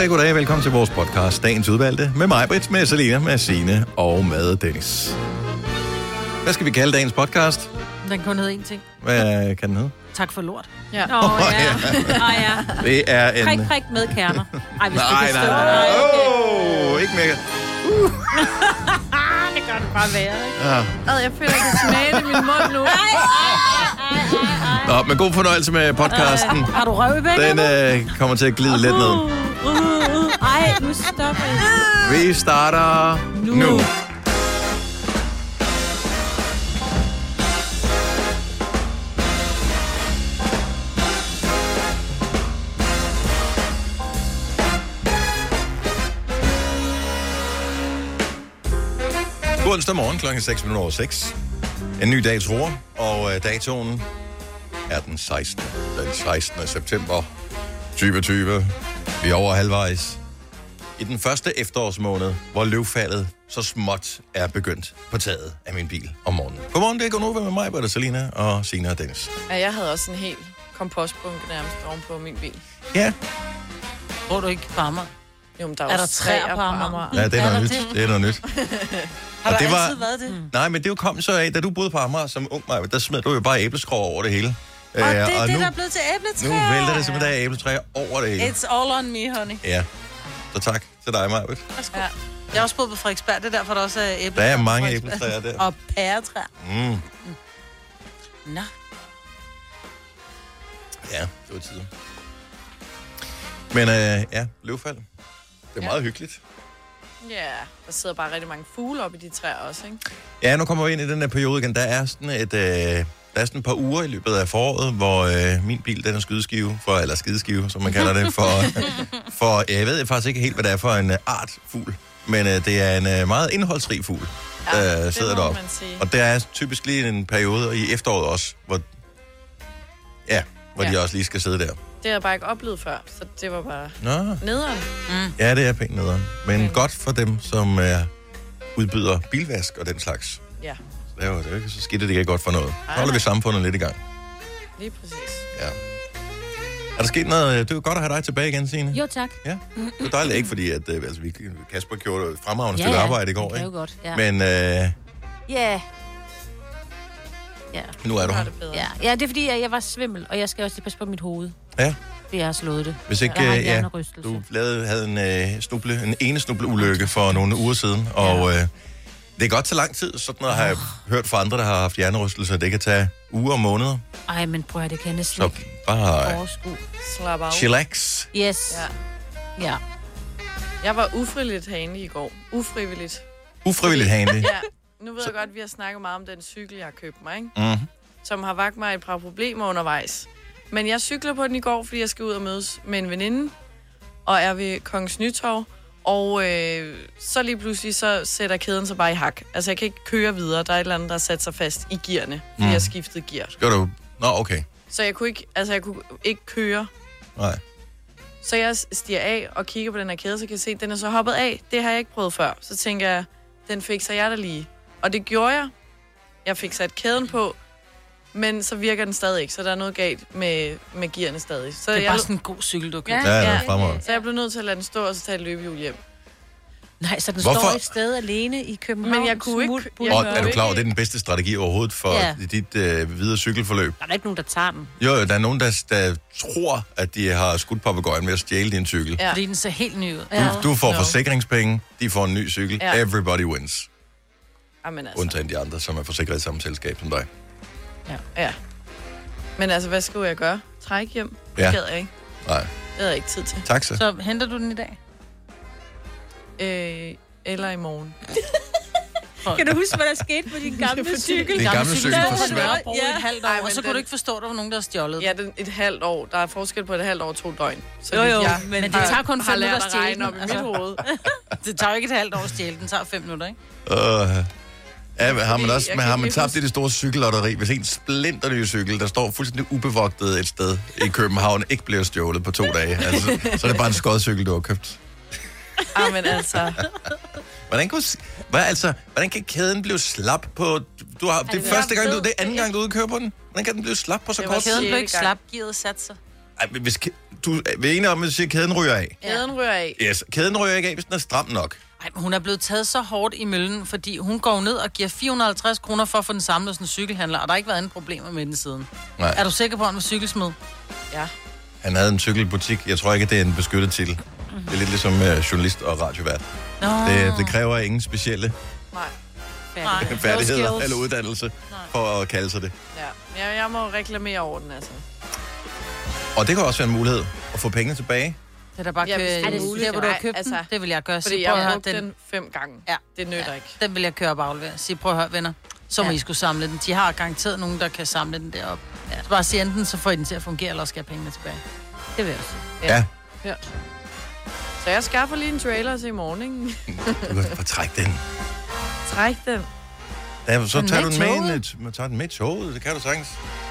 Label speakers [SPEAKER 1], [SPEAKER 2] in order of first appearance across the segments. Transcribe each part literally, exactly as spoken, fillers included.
[SPEAKER 1] Goddag, goddag. Velkommen til vores podcast, Dagens Udvalgte, med mig, Britt, med Selina, med Signe og med Dennis. Hvad skal vi kalde dagens podcast?
[SPEAKER 2] Den kun hedde én ting.
[SPEAKER 1] Hvad kan den hedde?
[SPEAKER 2] Tak for lort.
[SPEAKER 3] Ja.
[SPEAKER 2] Nå, oh, ja. Oh, ja.
[SPEAKER 1] Det er en...
[SPEAKER 2] Prik, prik med kerner. Ej, hvis
[SPEAKER 1] nej,
[SPEAKER 2] det
[SPEAKER 1] nej, nej,
[SPEAKER 2] nej.
[SPEAKER 1] Åh, oh, ikke mere. Uh.
[SPEAKER 2] Det gør det bare være, ikke?
[SPEAKER 1] Ja.
[SPEAKER 3] Ad, jeg føler, at jeg kan smage det i min mund nu.
[SPEAKER 1] Nå, men god fornøjelse med podcasten.
[SPEAKER 2] Ej, har du røv i bækken?
[SPEAKER 1] Den øh, kommer til at glide lidt ned.
[SPEAKER 2] Uh, uh, uh. Ej, nu stopper jeg.
[SPEAKER 1] Vi starter nu. nu. God onsdag morgen, klokken seks minutter over seks. En ny dag tror, og øh, datoen er den sekstende. Den sekstende september tyve tyve. Vi er over halvvejs i den første efterårsmåned, hvor løvfaldet så småt er begyndt på taget af min bil om morgenen. Godmorgen, det er Gunova med mig, Britta, Selina og Signe og Dennis.
[SPEAKER 3] Ja, jeg havde også en hel kompostbunke nærmest oven på min bil.
[SPEAKER 1] Ja.
[SPEAKER 2] Tror du ikke på Amager?
[SPEAKER 3] Jo, men der er,
[SPEAKER 2] Er der
[SPEAKER 3] også
[SPEAKER 2] træer
[SPEAKER 3] træer
[SPEAKER 2] på
[SPEAKER 3] på
[SPEAKER 2] Amager?
[SPEAKER 3] Amager.
[SPEAKER 1] Ja, det er
[SPEAKER 2] Er
[SPEAKER 1] noget
[SPEAKER 2] der
[SPEAKER 1] nyt.
[SPEAKER 2] det?
[SPEAKER 1] Det er noget nyt.
[SPEAKER 2] Har
[SPEAKER 1] Og
[SPEAKER 2] der
[SPEAKER 1] det var-
[SPEAKER 2] altid været det? Mm.
[SPEAKER 1] Nej, men det jo kom så af, da du boede på Amager som ung, Maja, der smed du jo bare æbleskrog over det hele.
[SPEAKER 2] Og det er
[SPEAKER 1] Øh,
[SPEAKER 2] det,
[SPEAKER 1] nu,
[SPEAKER 2] der er blevet til æbletræer.
[SPEAKER 1] nu vælter det simpelthen af æbletræer over det hele.
[SPEAKER 2] It's all on me, honey.
[SPEAKER 1] Ja, så tak til dig, Maja.
[SPEAKER 2] Værsgo. Ja. Jeg har også boet på Frederiksberg, det er derfor, der også er
[SPEAKER 1] Der
[SPEAKER 2] æbletræer.
[SPEAKER 1] er
[SPEAKER 2] på
[SPEAKER 1] mange
[SPEAKER 2] Frederiksberg.
[SPEAKER 1] æbletræer der.
[SPEAKER 2] Og pæretræer.
[SPEAKER 1] Mm.
[SPEAKER 2] Nå.
[SPEAKER 1] Ja, det var tiden. Men øh, ja, løvfald. Det er
[SPEAKER 3] Ja.
[SPEAKER 1] meget hyggeligt.
[SPEAKER 3] Ja, der sidder bare rigtig mange fugle op i de træer også, ikke?
[SPEAKER 1] Ja, nu kommer vi ind i den her periode igen. Der er sådan et... Øh, der er sådan et par uger i løbet af foråret, hvor øh, min bil, den er skydeskive, for, eller skideskive, som man kalder det, for, for jeg ved faktisk ikke helt, hvad det er for en øh, art fugl, men øh, det er en øh, meget indholdsrig fugl,
[SPEAKER 3] Ja,
[SPEAKER 1] der
[SPEAKER 3] det
[SPEAKER 1] sidder
[SPEAKER 3] må
[SPEAKER 1] deroppe.
[SPEAKER 3] man sige.
[SPEAKER 1] Og der er typisk lige en periode i efteråret også, hvor, ja, hvor ja. de
[SPEAKER 3] Ja.
[SPEAKER 1] også lige skal sidde der.
[SPEAKER 3] Det har jeg bare ikke oplevet før, så det var bare
[SPEAKER 1] Nå,
[SPEAKER 3] nederen.
[SPEAKER 2] Mm.
[SPEAKER 1] ja, det er pænt nederen. Men
[SPEAKER 3] Mm.
[SPEAKER 1] godt for dem, som øh, udbyder bilvask og den slags.
[SPEAKER 3] Ja,
[SPEAKER 1] Det er jo det er jo ikke så skidt, at det ikke er godt for noget. Så
[SPEAKER 3] Ej,
[SPEAKER 1] holder vi
[SPEAKER 3] nej.
[SPEAKER 1] samfundet lidt i gang.
[SPEAKER 3] lige præcis.
[SPEAKER 1] Ja. Er der sket noget? Det er godt at have dig tilbage igen, Signe.
[SPEAKER 2] Jo, tak.
[SPEAKER 1] Ja, det er dejligt ikke, fordi at, øh, altså, vi, Kasper gjorde et fremragende
[SPEAKER 2] Ja,
[SPEAKER 1] stykke
[SPEAKER 2] ja.
[SPEAKER 1] arbejde i går,
[SPEAKER 2] Det kan
[SPEAKER 1] ikke?
[SPEAKER 2] jo godt, ja.
[SPEAKER 1] Men øh,
[SPEAKER 2] Ja. Ja.
[SPEAKER 1] nu er du
[SPEAKER 3] Nu
[SPEAKER 1] her.
[SPEAKER 3] er det bedre.
[SPEAKER 2] Ja. ja, det er fordi, at jeg var svimmel, og jeg skal også lige passe på mit hoved.
[SPEAKER 1] Ja,
[SPEAKER 2] Fordi jeg har slået det.
[SPEAKER 1] hvis ikke
[SPEAKER 2] Jeg har en
[SPEAKER 1] øh, ja,
[SPEAKER 2] hjernerystelse.
[SPEAKER 1] du lavede, havde en, øh, snuble, en ene snubleulykke for nogle uger siden, og øh, det er godt til lang tid. Sådan noget har jeg hørt fra andre, der har haft hjernerystelse, at det kan tage uger og måneder.
[SPEAKER 2] Ej, men prøv at det kan næsten
[SPEAKER 1] Så
[SPEAKER 2] ikke
[SPEAKER 1] bare
[SPEAKER 2] overskue.
[SPEAKER 3] Slap af.
[SPEAKER 1] chillax.
[SPEAKER 2] Yes.
[SPEAKER 3] Ja.
[SPEAKER 2] Ja.
[SPEAKER 3] Jeg var ufrivilligt handy i går. Ufrivilligt.
[SPEAKER 1] Ufrivilligt handy.
[SPEAKER 3] Ja, nu ved jeg godt, at vi har snakket meget om den cykel, jeg har købt mig, ikke?
[SPEAKER 1] Mm.
[SPEAKER 3] Som har vagt mig et par problemer undervejs. Men jeg cykler på den i går, fordi jeg skal ud og mødes med en veninde, og er ved Kongens Nytorv. Og øh, så lige pludselig, så sætter kæden sig bare i hak. Altså, jeg kan ikke køre videre. Der er et eller andet, der har sat sig fast i gearne, fordi
[SPEAKER 1] Mm.
[SPEAKER 3] mm. jeg skiftede gear.
[SPEAKER 1] Skal du... Nå, okay.
[SPEAKER 3] Så jeg kunne ikke, altså, jeg kunne ikke køre.
[SPEAKER 1] Nej.
[SPEAKER 3] Så jeg stiger af og kigger på den her kæde, så kan jeg se, at den er så hoppet af. Det har jeg ikke prøvet før. Så tænker jeg, den fikser jeg da lige. Og det gjorde jeg. Jeg fik sat kæden på, men så virker den stadig ikke. Så der er noget galt med, med gearne stadig. Så
[SPEAKER 2] Det er
[SPEAKER 3] jeg,
[SPEAKER 2] bare sådan en god cykel, du kan.
[SPEAKER 3] Ja.
[SPEAKER 1] Ja, det er fremragende.
[SPEAKER 3] så jeg blev nødt til at lade den stå, og så tage et løbehjul hjem.
[SPEAKER 2] Nej, så den
[SPEAKER 1] Hvorfor?
[SPEAKER 2] står et sted alene i København.
[SPEAKER 3] Men jeg kunne ikke-
[SPEAKER 2] Smut-
[SPEAKER 3] jeg
[SPEAKER 1] Og
[SPEAKER 3] kunne
[SPEAKER 1] er du klar over,
[SPEAKER 3] ikke-
[SPEAKER 1] det er den bedste strategi overhovedet for
[SPEAKER 2] Ja.
[SPEAKER 1] dit øh, videre cykelforløb?
[SPEAKER 2] Der er ikke nogen, der tager den.
[SPEAKER 1] Jo, jo, der er nogen, der, der tror, at de har skudt papegøjen ved at stjæle din cykel.
[SPEAKER 3] Ja.
[SPEAKER 2] Fordi den ser helt ny ud.
[SPEAKER 1] Du, du får
[SPEAKER 3] No.
[SPEAKER 1] forsikringspenge, de får en ny cykel.
[SPEAKER 3] Ja.
[SPEAKER 1] Everybody wins.
[SPEAKER 3] Jamen altså.
[SPEAKER 1] Undtagen de andre, som er forsikret i samme selskab som dig.
[SPEAKER 3] Ja. Men altså, hvad skulle jeg gøre? Træk hjem?
[SPEAKER 1] Ja.
[SPEAKER 3] Det gad jeg ikke.
[SPEAKER 1] Nej,
[SPEAKER 3] Det havde jeg ikke tid til.
[SPEAKER 1] tak så.
[SPEAKER 2] Så henter du den i dag?
[SPEAKER 3] Øh, eller i morgen.
[SPEAKER 2] Kan du huske, hvad der skete på din gamle cykel?
[SPEAKER 1] Din gamle cykel
[SPEAKER 2] Den
[SPEAKER 1] forsvandt.
[SPEAKER 2] har du brugt
[SPEAKER 3] Ja.
[SPEAKER 2] et halvt år,
[SPEAKER 3] Ej,
[SPEAKER 2] og
[SPEAKER 3] men
[SPEAKER 2] så kunne
[SPEAKER 3] den-
[SPEAKER 2] du ikke forstå, at der var nogen, der havde stjålet den.
[SPEAKER 3] Ja, den, et halvt år. Der er forskel på et halvt år og to døgn. Så
[SPEAKER 2] Jo,
[SPEAKER 3] vidt
[SPEAKER 2] jo,
[SPEAKER 3] jeg
[SPEAKER 2] men det
[SPEAKER 3] har-
[SPEAKER 2] tager kun
[SPEAKER 3] har
[SPEAKER 2] fem
[SPEAKER 3] lært
[SPEAKER 2] minutter
[SPEAKER 3] at
[SPEAKER 2] at
[SPEAKER 3] regne
[SPEAKER 2] stjæle
[SPEAKER 3] op i
[SPEAKER 2] den,
[SPEAKER 3] mit
[SPEAKER 2] altså.
[SPEAKER 3] hoved.
[SPEAKER 2] Det tager jo ikke et halvt år at stjæle. Den tager fem minutter, ikke?
[SPEAKER 1] Uh, ja, men har man
[SPEAKER 3] Fordi
[SPEAKER 1] også
[SPEAKER 3] jeg
[SPEAKER 1] men
[SPEAKER 3] kan
[SPEAKER 1] har man
[SPEAKER 3] ikke
[SPEAKER 1] tabt
[SPEAKER 3] huske-
[SPEAKER 1] i det store cykellotteri, hvis en splinterny cykel, der står fuldstændig ubevogtet et sted i København, ikke bliver stjålet på to dage, altså, så er det bare en skodcykel, du har købt.
[SPEAKER 3] Ah, men altså...
[SPEAKER 1] Hvordan kan, hvad, altså, hvordan kan kæden blive slap på... Du har, det er
[SPEAKER 3] det
[SPEAKER 1] første
[SPEAKER 3] jeg
[SPEAKER 1] gang, du,
[SPEAKER 3] ved
[SPEAKER 1] det er anden
[SPEAKER 3] det
[SPEAKER 1] gang, du er ude og køre på den. Hvordan kan den blive slap på så
[SPEAKER 3] Det var
[SPEAKER 1] kort tid?
[SPEAKER 2] Kæden
[SPEAKER 3] sjette
[SPEAKER 2] blev ikke
[SPEAKER 3] gang.
[SPEAKER 2] slap, gearet sat sig.
[SPEAKER 1] Ej, hvis du er enige om, at du siger, at kæden ryger af?
[SPEAKER 3] Kæden ryger af.
[SPEAKER 1] Yes, kæden ryger ikke af, hvis den er stram nok.
[SPEAKER 4] Ej, men hun er blevet taget så hårdt i møllen, fordi hun går ned og giver fire hundrede og halvtreds kroner for at få den samlet hos en cykelhandler, og der har ikke været andre problemer med den siden.
[SPEAKER 1] Nej.
[SPEAKER 4] Er du sikker på, at han var cykelsmed?
[SPEAKER 3] Ja.
[SPEAKER 1] Han havde en cykelbutik. Jeg tror ikke, det er en beskyttet titel. Mm-hmm. Det er lidt ligesom uh, journalist og radiovært.
[SPEAKER 4] Nå.
[SPEAKER 1] Det, det kræver ingen specielle
[SPEAKER 3] Nej.
[SPEAKER 4] Nej.
[SPEAKER 1] færdigheder
[SPEAKER 3] No
[SPEAKER 1] eller uddannelse
[SPEAKER 4] Nej.
[SPEAKER 1] for at kalde sig det.
[SPEAKER 3] Ja, jeg, jeg må reklamere over den, altså.
[SPEAKER 1] Og det kan også være en mulighed at få pengene tilbage.
[SPEAKER 4] Det er da bare
[SPEAKER 3] Ja,
[SPEAKER 4] kø...
[SPEAKER 3] hvis det er
[SPEAKER 4] det
[SPEAKER 3] muligt.
[SPEAKER 4] hvor du har
[SPEAKER 3] Nej,
[SPEAKER 4] købt
[SPEAKER 3] altså,
[SPEAKER 4] den. Det vil jeg gøre.
[SPEAKER 3] Fordi
[SPEAKER 4] Sig,
[SPEAKER 3] jeg
[SPEAKER 4] prøv at
[SPEAKER 3] har
[SPEAKER 4] høre,
[SPEAKER 3] brugt den fem gange.
[SPEAKER 4] Ja.
[SPEAKER 3] Det nytter
[SPEAKER 4] Ja,
[SPEAKER 3] ikke.
[SPEAKER 4] den vil jeg køre op og aflevere. Sig, prøv at høre, venner. Så må
[SPEAKER 3] Ja.
[SPEAKER 4] I skulle samle den. De har garanteret nogen, der kan samle den derop. Ja. Så bare sige, enten så får I den til at fungere, eller skal jeg pengene tilbage. Det vil jeg sige.
[SPEAKER 1] Ja.
[SPEAKER 3] Ja. Så jeg skaffer lige en trailer til i morgen, ikke?
[SPEAKER 1] Du kan bare trække den.
[SPEAKER 3] Træk den.
[SPEAKER 1] Ja, så
[SPEAKER 4] Den
[SPEAKER 1] tager du
[SPEAKER 4] med
[SPEAKER 1] den med,
[SPEAKER 4] toget?
[SPEAKER 1] ind, tager den med i toget. Det kan du sagtens.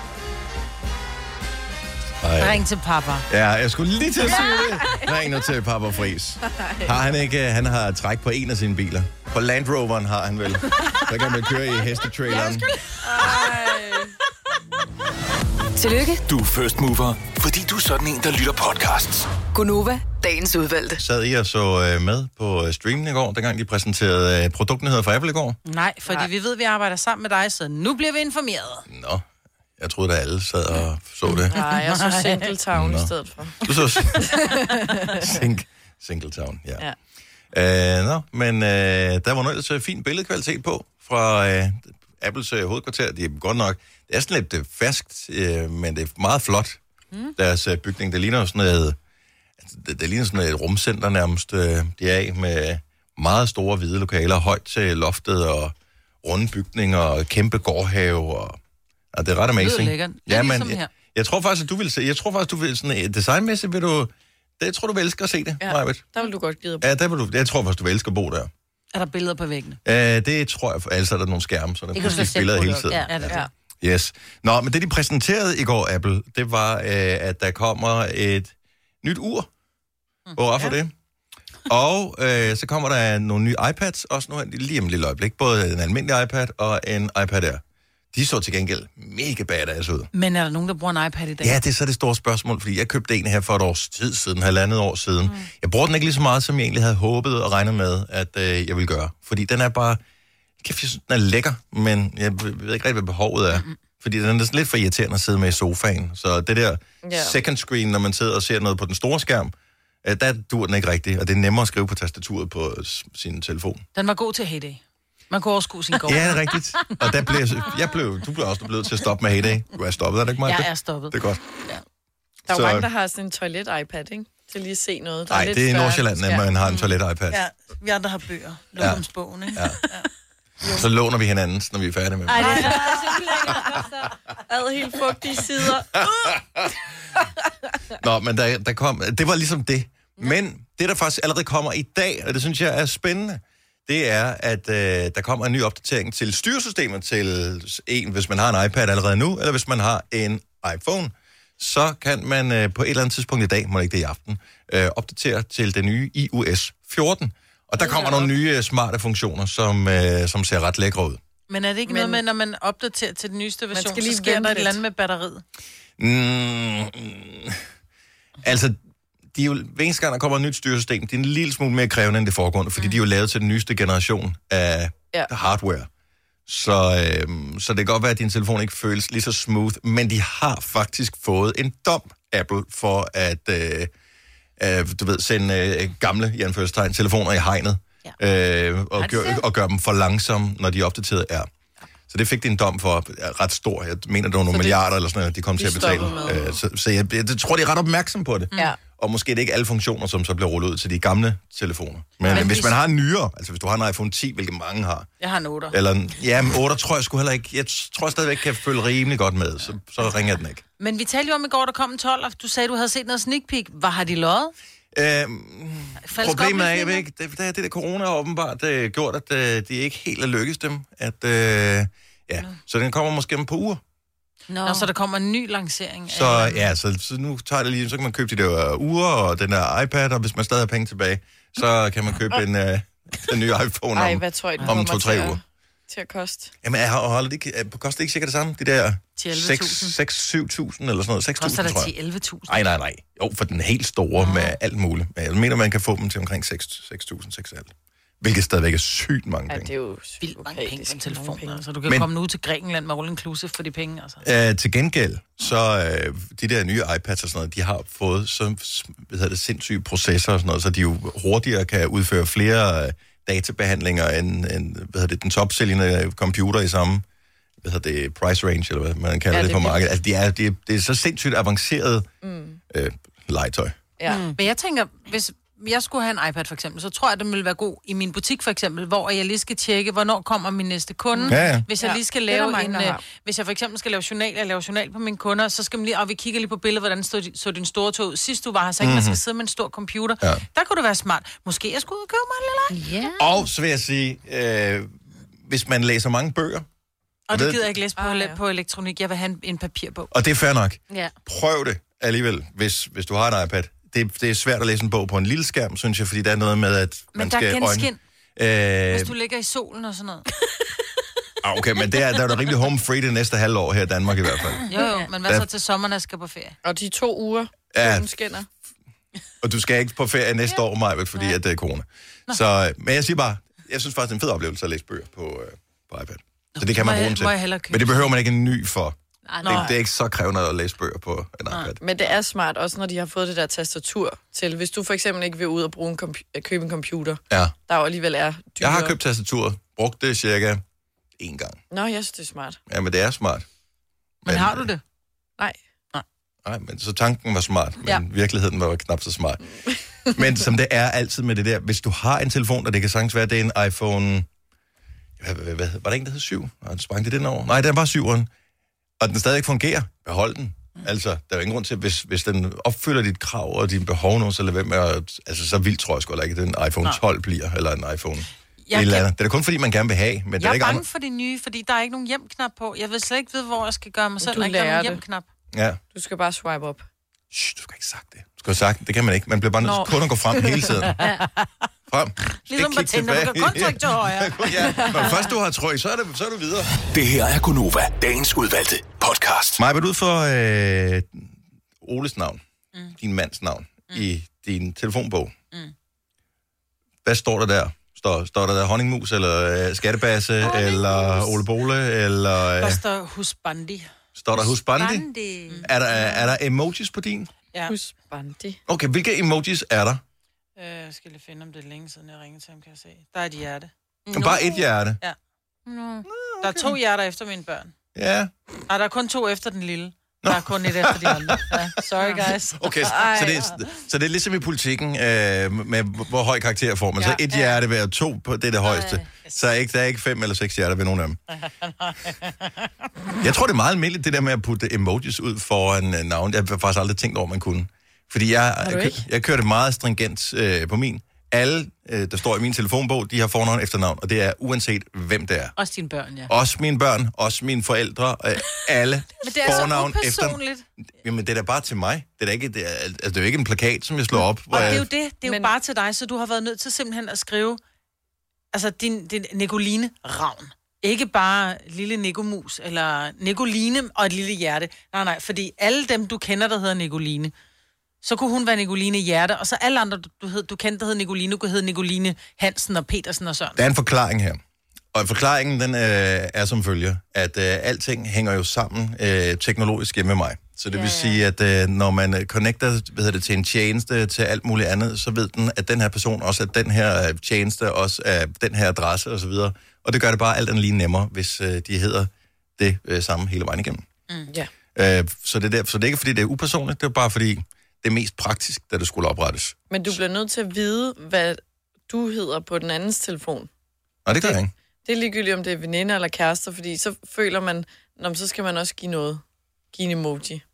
[SPEAKER 1] Ej.
[SPEAKER 4] Ring til papa.
[SPEAKER 1] Ja, jeg skulle lige til at sige det. Ring nu til Papa Friis. Har han ikke? Han har træk på en af sine biler. På Land Roveren har han vel. Der kan man køre i hestetraileren.
[SPEAKER 5] Tillykke,
[SPEAKER 6] Du er first mover, fordi du er sådan en, der lytter podcasts.
[SPEAKER 5] Gunova, dagens udvalgte.
[SPEAKER 1] Sad I og så øh, med på øh, streamen i går, dengang de præsenterede øh, produktnyheder fra Apple i går?
[SPEAKER 4] Nej, fordi Nej. vi ved, at vi arbejder sammen med dig, så nu bliver vi informeret.
[SPEAKER 1] Nå, jeg troede, at alle sad og så det.
[SPEAKER 3] Nej, jeg så Singletown
[SPEAKER 1] Nå.
[SPEAKER 3] i stedet for.
[SPEAKER 1] Du så Sing Singletown, ja.
[SPEAKER 3] Ja.
[SPEAKER 1] Øh, nå, men øh, der var noget så fin billedkvalitet på fra øh, Apples øh, hovedkvarter. Det er godt nok, det er sådan lidt øh, ferskt, øh, men det er meget flot. Mm. Deres øh, bygning, det ligner jo sådan noget, altså, det, det ligner sådan et rumcenter nærmest, øh, de er af med meget store hvide lokaler, højt til loftet og runde bygninger og kæmpe gårdhave og, og det er ret amazing.
[SPEAKER 4] Det lyder lækkert. Det er
[SPEAKER 1] Ja,
[SPEAKER 4] ligesom
[SPEAKER 1] men
[SPEAKER 4] her.
[SPEAKER 1] jeg, jeg tror faktisk, at du vil se, jeg tror faktisk, du vil sådan øh, designmæssigt vil du, det tror du vil elske at se det,
[SPEAKER 3] Ja,
[SPEAKER 1] Majbet.
[SPEAKER 3] der vil du godt gide på.
[SPEAKER 1] Ja, der vil du, jeg tror faktisk, du vil elske at bo der.
[SPEAKER 4] Er der billeder på væggene?
[SPEAKER 1] Uh, det tror jeg, for ellers er der nogle skærme, så der
[SPEAKER 4] Det kan du
[SPEAKER 1] pludselig
[SPEAKER 4] så selv
[SPEAKER 1] billeder
[SPEAKER 4] putte
[SPEAKER 1] hele
[SPEAKER 4] op.
[SPEAKER 1] tiden.
[SPEAKER 4] Ja, det er det.
[SPEAKER 3] Ja.
[SPEAKER 1] Yes. Nå, men det de præsenterede i går, Apple, det var, uh, at der kommer et nyt ur. Hvor for det? Og uh, så kommer der nogle nye iPads, også nu lige om et lille øjeblik. Både en almindelig iPad og en iPad Air. De så til gengæld mega badass ud.
[SPEAKER 4] Men er der nogen, der bruger en iPad i dag?
[SPEAKER 1] Ja, det er så det store spørgsmål, fordi jeg købte en her for et års tid siden, halvandet år siden. Mm. Jeg bruger den ikke lige så meget, som jeg egentlig havde håbet og regnet med, at øh, jeg ville gøre. Fordi den er bare, jeg synes, den er lækker, men jeg ved ikke rigtig, hvad behovet er. Mm. Fordi den er sådan lidt for irriterende at sidde med i sofaen. Så det der
[SPEAKER 3] Ja.
[SPEAKER 1] second screen, når man sidder og ser noget på den store skærm, øh, der dur den ikke rigtigt, og det er nemmere at skrive på tastaturet på s- sin telefon.
[SPEAKER 4] Den var god til Heyday. Man kunne overskue sin gård.
[SPEAKER 1] Ja, det er rigtigt. Og der blev, jeg- jeg blev, du blev også blevet til at stoppe med Heyday. Du er stoppet, er det ikke mig?
[SPEAKER 4] Jeg er stoppet.
[SPEAKER 1] Det er godt.
[SPEAKER 3] Der er jo
[SPEAKER 1] Så-
[SPEAKER 3] mange, der har sådan en toilet-iPad, ikke? Til lige at se noget. Der
[SPEAKER 1] Nej,
[SPEAKER 3] lidt
[SPEAKER 1] det er i
[SPEAKER 3] større
[SPEAKER 1] Nordsjælland, at
[SPEAKER 3] skærm.
[SPEAKER 1] man har en toilet-iPad.
[SPEAKER 4] Ja, vi andre har bøger. Lukkumsbogen, ikke?
[SPEAKER 1] Ja. Så låner vi hinandens, når vi er færdige med dem.
[SPEAKER 2] Ej, det er simpelthen
[SPEAKER 3] Ad helt fugtige sider.
[SPEAKER 1] Nå, men der, der kom, det var ligesom det. Men det, der faktisk allerede kommer i dag, og det synes jeg er spændende, det er, at øh, der kommer en ny opdatering til styresystemet til en, hvis man har en iPad allerede nu, eller hvis man har en iPhone, så kan man øh, på et eller andet tidspunkt i dag, må ikke det i aften, øh, opdatere til det nye i O S fjorten. Og der kommer nogle nye øh, smarte funktioner, som, øh, som ser ret lækre ud.
[SPEAKER 4] Men er det ikke
[SPEAKER 3] Men-
[SPEAKER 4] noget med, når man opdaterer til den nyeste version,
[SPEAKER 3] skal lige
[SPEAKER 4] så sker der
[SPEAKER 3] vente
[SPEAKER 4] et eller andet
[SPEAKER 3] lidt.
[SPEAKER 4] med batteriet?
[SPEAKER 1] Mm, mm, altså, de er jo, hver eneste gang, der kommer et nyt styresystem, det er en lille smule mere krævende end det foregående, fordi mm. de er jo lavet til den nyeste generation af
[SPEAKER 3] Ja.
[SPEAKER 1] ja. hardware. Så, øhm, så det kan godt være, at din telefon ikke føles lige så smooth, men de har faktisk fået en dom, Apple, for at øh, øh, du ved, sende øh, gamle, i anførselstegn, telefoner i hegnet, ja. øh, og, gør, og gøre dem for langsomme, når de opdateret er. Så det fik de en dom for er ret stor. Jeg mener, det var nogle
[SPEAKER 3] det-
[SPEAKER 1] milliarder eller sådan noget, de kom
[SPEAKER 3] de
[SPEAKER 1] til at betale.
[SPEAKER 3] stoppede med.
[SPEAKER 1] Øh, så så jeg, jeg tror, de er ret opmærksom på det.
[SPEAKER 3] Ja.
[SPEAKER 1] Og måske er det ikke alle funktioner, som så bliver rullet ud til de gamle telefoner. Men, Men hvis
[SPEAKER 4] hvis-
[SPEAKER 1] man har en nyere, altså hvis du har en iPhone ti, hvilket mange har,
[SPEAKER 4] Jeg har en otter.
[SPEAKER 1] eller en, ja, men otte tror jeg sgu heller ikke, jeg tror jeg stadigvæk kan følge rimelig godt med, så, så ringer den ikke.
[SPEAKER 4] Men vi talte jo om i går, der kom en tolv, og du sagde, du havde set noget sneak peek. Hvad har de løjet?
[SPEAKER 1] Øhm,
[SPEAKER 4] Falske
[SPEAKER 1] problemet er, jeg ved
[SPEAKER 4] oplysninger?
[SPEAKER 1] ikke, det, det, det der corona har åbenbart øh, gjort, at øh, de ikke helt er lykkes dem. At, øh, ja. Så den kommer måske om på uger.
[SPEAKER 4] Nå. Nå, så der kommer en ny lancering.
[SPEAKER 1] Så
[SPEAKER 4] af-
[SPEAKER 1] ja, så, så nu tager det lige, så kan man købe de der uger og den der iPad, og hvis man stadig har penge tilbage, så kan man købe en, øh, en ny iPhone
[SPEAKER 3] Ej,
[SPEAKER 1] om,
[SPEAKER 3] hvad tror I, den
[SPEAKER 1] om
[SPEAKER 3] kommer
[SPEAKER 1] to-tre
[SPEAKER 3] til at-
[SPEAKER 1] uger.
[SPEAKER 3] til at koste?
[SPEAKER 1] Jamen, jeg har holdt ikke, koster det ikke cirka det samme? De der seks til syv tusind eller sådan noget? seks tusind, tror jeg.
[SPEAKER 4] Koster det til elleve tusind?
[SPEAKER 1] Nej, nej, nej. Jo, for den helt store oh. med alt muligt. Men jeg mener, man kan få dem til omkring seks tusind, seks tusind og hvilket stadigvæk er sygt mange penge.
[SPEAKER 3] Ja, det er jo
[SPEAKER 4] vildt mange penge på en telefon. Så altså, du kan
[SPEAKER 1] Men,
[SPEAKER 4] komme nu til Grækenland med all inclusive for de penge. Altså.
[SPEAKER 1] Øh, til gengæld, så øh, de der nye iPads og sådan noget, de har fået så hvad hedder det, sindssyge processorer og sådan noget, så de jo hurtigere kan udføre flere øh, databehandlinger end, end hvad hedder det, den topsælgende computer i samme hvad hedder det, price range, eller hvad man kalder ja, det, det på markedet. Altså, de er, de er, det er så sindssygt avanceret mm. øh, legetøj.
[SPEAKER 4] Ja. Mm. Men jeg tænker, hvis jeg skulle have en iPad for eksempel, så tror jeg, den ville være god i min butik for eksempel, hvor jeg lige skal tjekke, hvornår kommer min næste kunde.
[SPEAKER 1] Ja, ja.
[SPEAKER 4] Hvis jeg lige skal lave mange, en, uh, hvis jeg for eksempel skal lave journal, jeg laver journal på mine kunder, så skal man lige, og vi kigger lige på billedet, hvordan stod, så din store tog ud. Sidst du var her, så ikke mm-hmm. man skal sidde med en stor computer. Ja. Der kunne det være smart. Måske jeg skulle ud og købe mig en lille.
[SPEAKER 1] Yeah. Og så vil jeg sige, øh, hvis man læser mange bøger,
[SPEAKER 4] og det gider jeg ikke læse på, ah, ja. på elektronik. Jeg vil have en, en papirbog.
[SPEAKER 1] Og det er fair nok.
[SPEAKER 4] Ja.
[SPEAKER 1] Prøv det alligevel, hvis, hvis du har en iPad. Det, det er svært at læse en bog på en lille skærm, synes jeg, fordi der er noget med, at man skal øjne...
[SPEAKER 4] Men der er genskin,
[SPEAKER 1] øh...
[SPEAKER 4] hvis du ligger i solen og sådan noget.
[SPEAKER 1] Ah, okay, men det er, der er jo rimelig home free det næste halvår her i Danmark i hvert fald.
[SPEAKER 4] Jo, jo, men hvad der... så til sommeren, jeg skal på ferie?
[SPEAKER 3] Og de to uger,
[SPEAKER 1] ja.
[SPEAKER 3] solen skinner. Og
[SPEAKER 1] du skal ikke på ferie næste ja. år, Maja, fordi ja. at det er corona. Nå. Så, men jeg siger bare, jeg synes faktisk, det er en fed oplevelse at læse bøger på, øh, på iPad. Så det kan man bruge den til. Men det behøver man ikke en ny for. Det, det er ikke så krævende at læse bøger på en iPad.
[SPEAKER 3] Men det er smart, også når de har fået det der tastatur til. Hvis du for eksempel ikke vil ud og bruge en compu- købe en computer, ja. der jo alligevel er dyre.
[SPEAKER 1] Jeg har købt tastatur, brugt det cirka én gang.
[SPEAKER 3] Nå, jeg synes, det er smart.
[SPEAKER 1] Ja, men det er smart.
[SPEAKER 4] Men, men har du det?
[SPEAKER 3] Nej.
[SPEAKER 4] Nej.
[SPEAKER 1] Nej, men så tanken var smart, men
[SPEAKER 3] ja.
[SPEAKER 1] virkeligheden var knap så smart. Men som det er altid med det der, hvis du har en telefon, og det kan sagtens være, det er en iPhone... Hvad, hvad, hvad, var der en, der hed syv? Og sprang det den over? Nej, den var syveren. Og den stadig ikke fungerer, behold den. Altså, der er jo ingen grund til, hvis, hvis den opfylder dit krav og dine behov nu, så lad være med at... Altså, så vildt tror jeg sgu ikke, at den iPhone tolv bliver, eller en iPhone...
[SPEAKER 4] Jeg
[SPEAKER 1] eller kan... Det er da kun fordi, man gerne vil have, men
[SPEAKER 4] jeg
[SPEAKER 1] det er ikke...
[SPEAKER 4] Jeg er bange
[SPEAKER 1] andre...
[SPEAKER 4] for det nye, fordi der er ikke nogen hjemknap på. Jeg ved slet ikke vide, hvor jeg skal gøre mig selv,
[SPEAKER 3] du
[SPEAKER 4] når ikke der er nogen hjemknap.
[SPEAKER 1] Ja.
[SPEAKER 3] Du skal bare swipe op.
[SPEAKER 1] Shh, du skal ikke sagt det. Du skal have sagt det, det kan man ikke. Man bliver bare nødt til kun at gå frem hele tiden. Ja. Frem.
[SPEAKER 4] Ligesom på Tinder, du kan kun trykke til højre.
[SPEAKER 1] Ja, når først du har tryk, så er, det, så er du videre.
[SPEAKER 6] Det her er Gunova, dagens udvalgte podcast.
[SPEAKER 1] Maja, vil du ud for øh, Oles navn, mm. din mands navn, mm. i din telefonbog? Mm. Hvad står der der? Står, står der der honningmus, eller øh, skattebasse, eller Ole Bole, eller... Øh,
[SPEAKER 4] der står husbandi.
[SPEAKER 1] Står der husbandi? Mm. Er, der, er der emojis på din?
[SPEAKER 3] Ja. Husbandi.
[SPEAKER 1] Okay, hvilke emojis er der?
[SPEAKER 4] Øh, jeg skal lige finde, om det er længe siden, jeg ringede til ham, kan jeg se. Der er et hjerte.
[SPEAKER 1] No. Bare et hjerte?
[SPEAKER 4] Ja. No. Okay. Der er to hjerter efter mine børn.
[SPEAKER 1] Ja.
[SPEAKER 4] Nej, der er kun to efter den lille. No. Der er kun et efter de andre. Ja. Sorry, guys.
[SPEAKER 1] Okay, så, så, det er, så det er ligesom i politikken, øh, med hvor høj karakter får man. Ja. Så et hjerte ved to, på det er det højeste. Yes. Så er ikke, der er ikke fem eller seks hjerter ved nogen af dem. Jeg tror, det er meget almindeligt, det der med at putte emojis ud foran uh, navn. Jeg har faktisk aldrig tænkt over, man kunne. Fordi jeg, jeg, jeg, jeg kører det meget stringent øh, på min. Alle, øh, der står i min telefonbog, de har fornavn og efternavn, og det er uanset, hvem det er.
[SPEAKER 4] Også dine børn, ja.
[SPEAKER 1] Også mine børn, også mine forældre, øh, alle
[SPEAKER 4] men det er
[SPEAKER 1] fornavn
[SPEAKER 4] så upersonligt.
[SPEAKER 1] Efter... Jamen, det er da bare til mig. Det er da ikke, det er, altså, det er jo ikke en plakat, som jeg slår op.
[SPEAKER 4] Og det er
[SPEAKER 1] jeg...
[SPEAKER 4] jo det. Det er men... jo bare til dig, så du har været nødt til simpelthen at skrive, altså din, din Nicoline Ravn. Ikke bare lille Nicomus, eller Nicoline og et lille hjerte. Nej, nej, fordi alle dem, du kender, der hedder Nicoline, så kunne hun være Nicoline Hjerte, og så alle andre, du, du, hed, du kendte, der hed Nicoline, kunne hedde Nicoline Hansen og Petersen og Søren.
[SPEAKER 1] Der er en forklaring her. Og forklaringen, den øh, er som følger, at øh, alting hænger jo sammen øh, teknologisk hjemme med mig. Så det ja, vil sige, at øh, når man connecter hvad hedder det, til en tjeneste, til alt muligt andet, så ved den, at den her person også er den her tjeneste, også er den her adresse osv. Og, og det gør det bare alt andet lige nemmere, hvis øh, de hedder det øh, samme hele vejen igennem.
[SPEAKER 3] Mm. Ja.
[SPEAKER 1] Øh, så, det der, så det er ikke, fordi det er upersonligt, det er bare fordi... det er mest praktisk, da det skulle oprettes.
[SPEAKER 3] Men du bliver nødt til at vide, hvad du hedder på den andens telefon.
[SPEAKER 1] Nej, det gør jeg ikke.
[SPEAKER 3] Det er ligegyldigt, om det er veninder eller kærester, fordi så føler man, når så skal man også give noget. Give en emoji.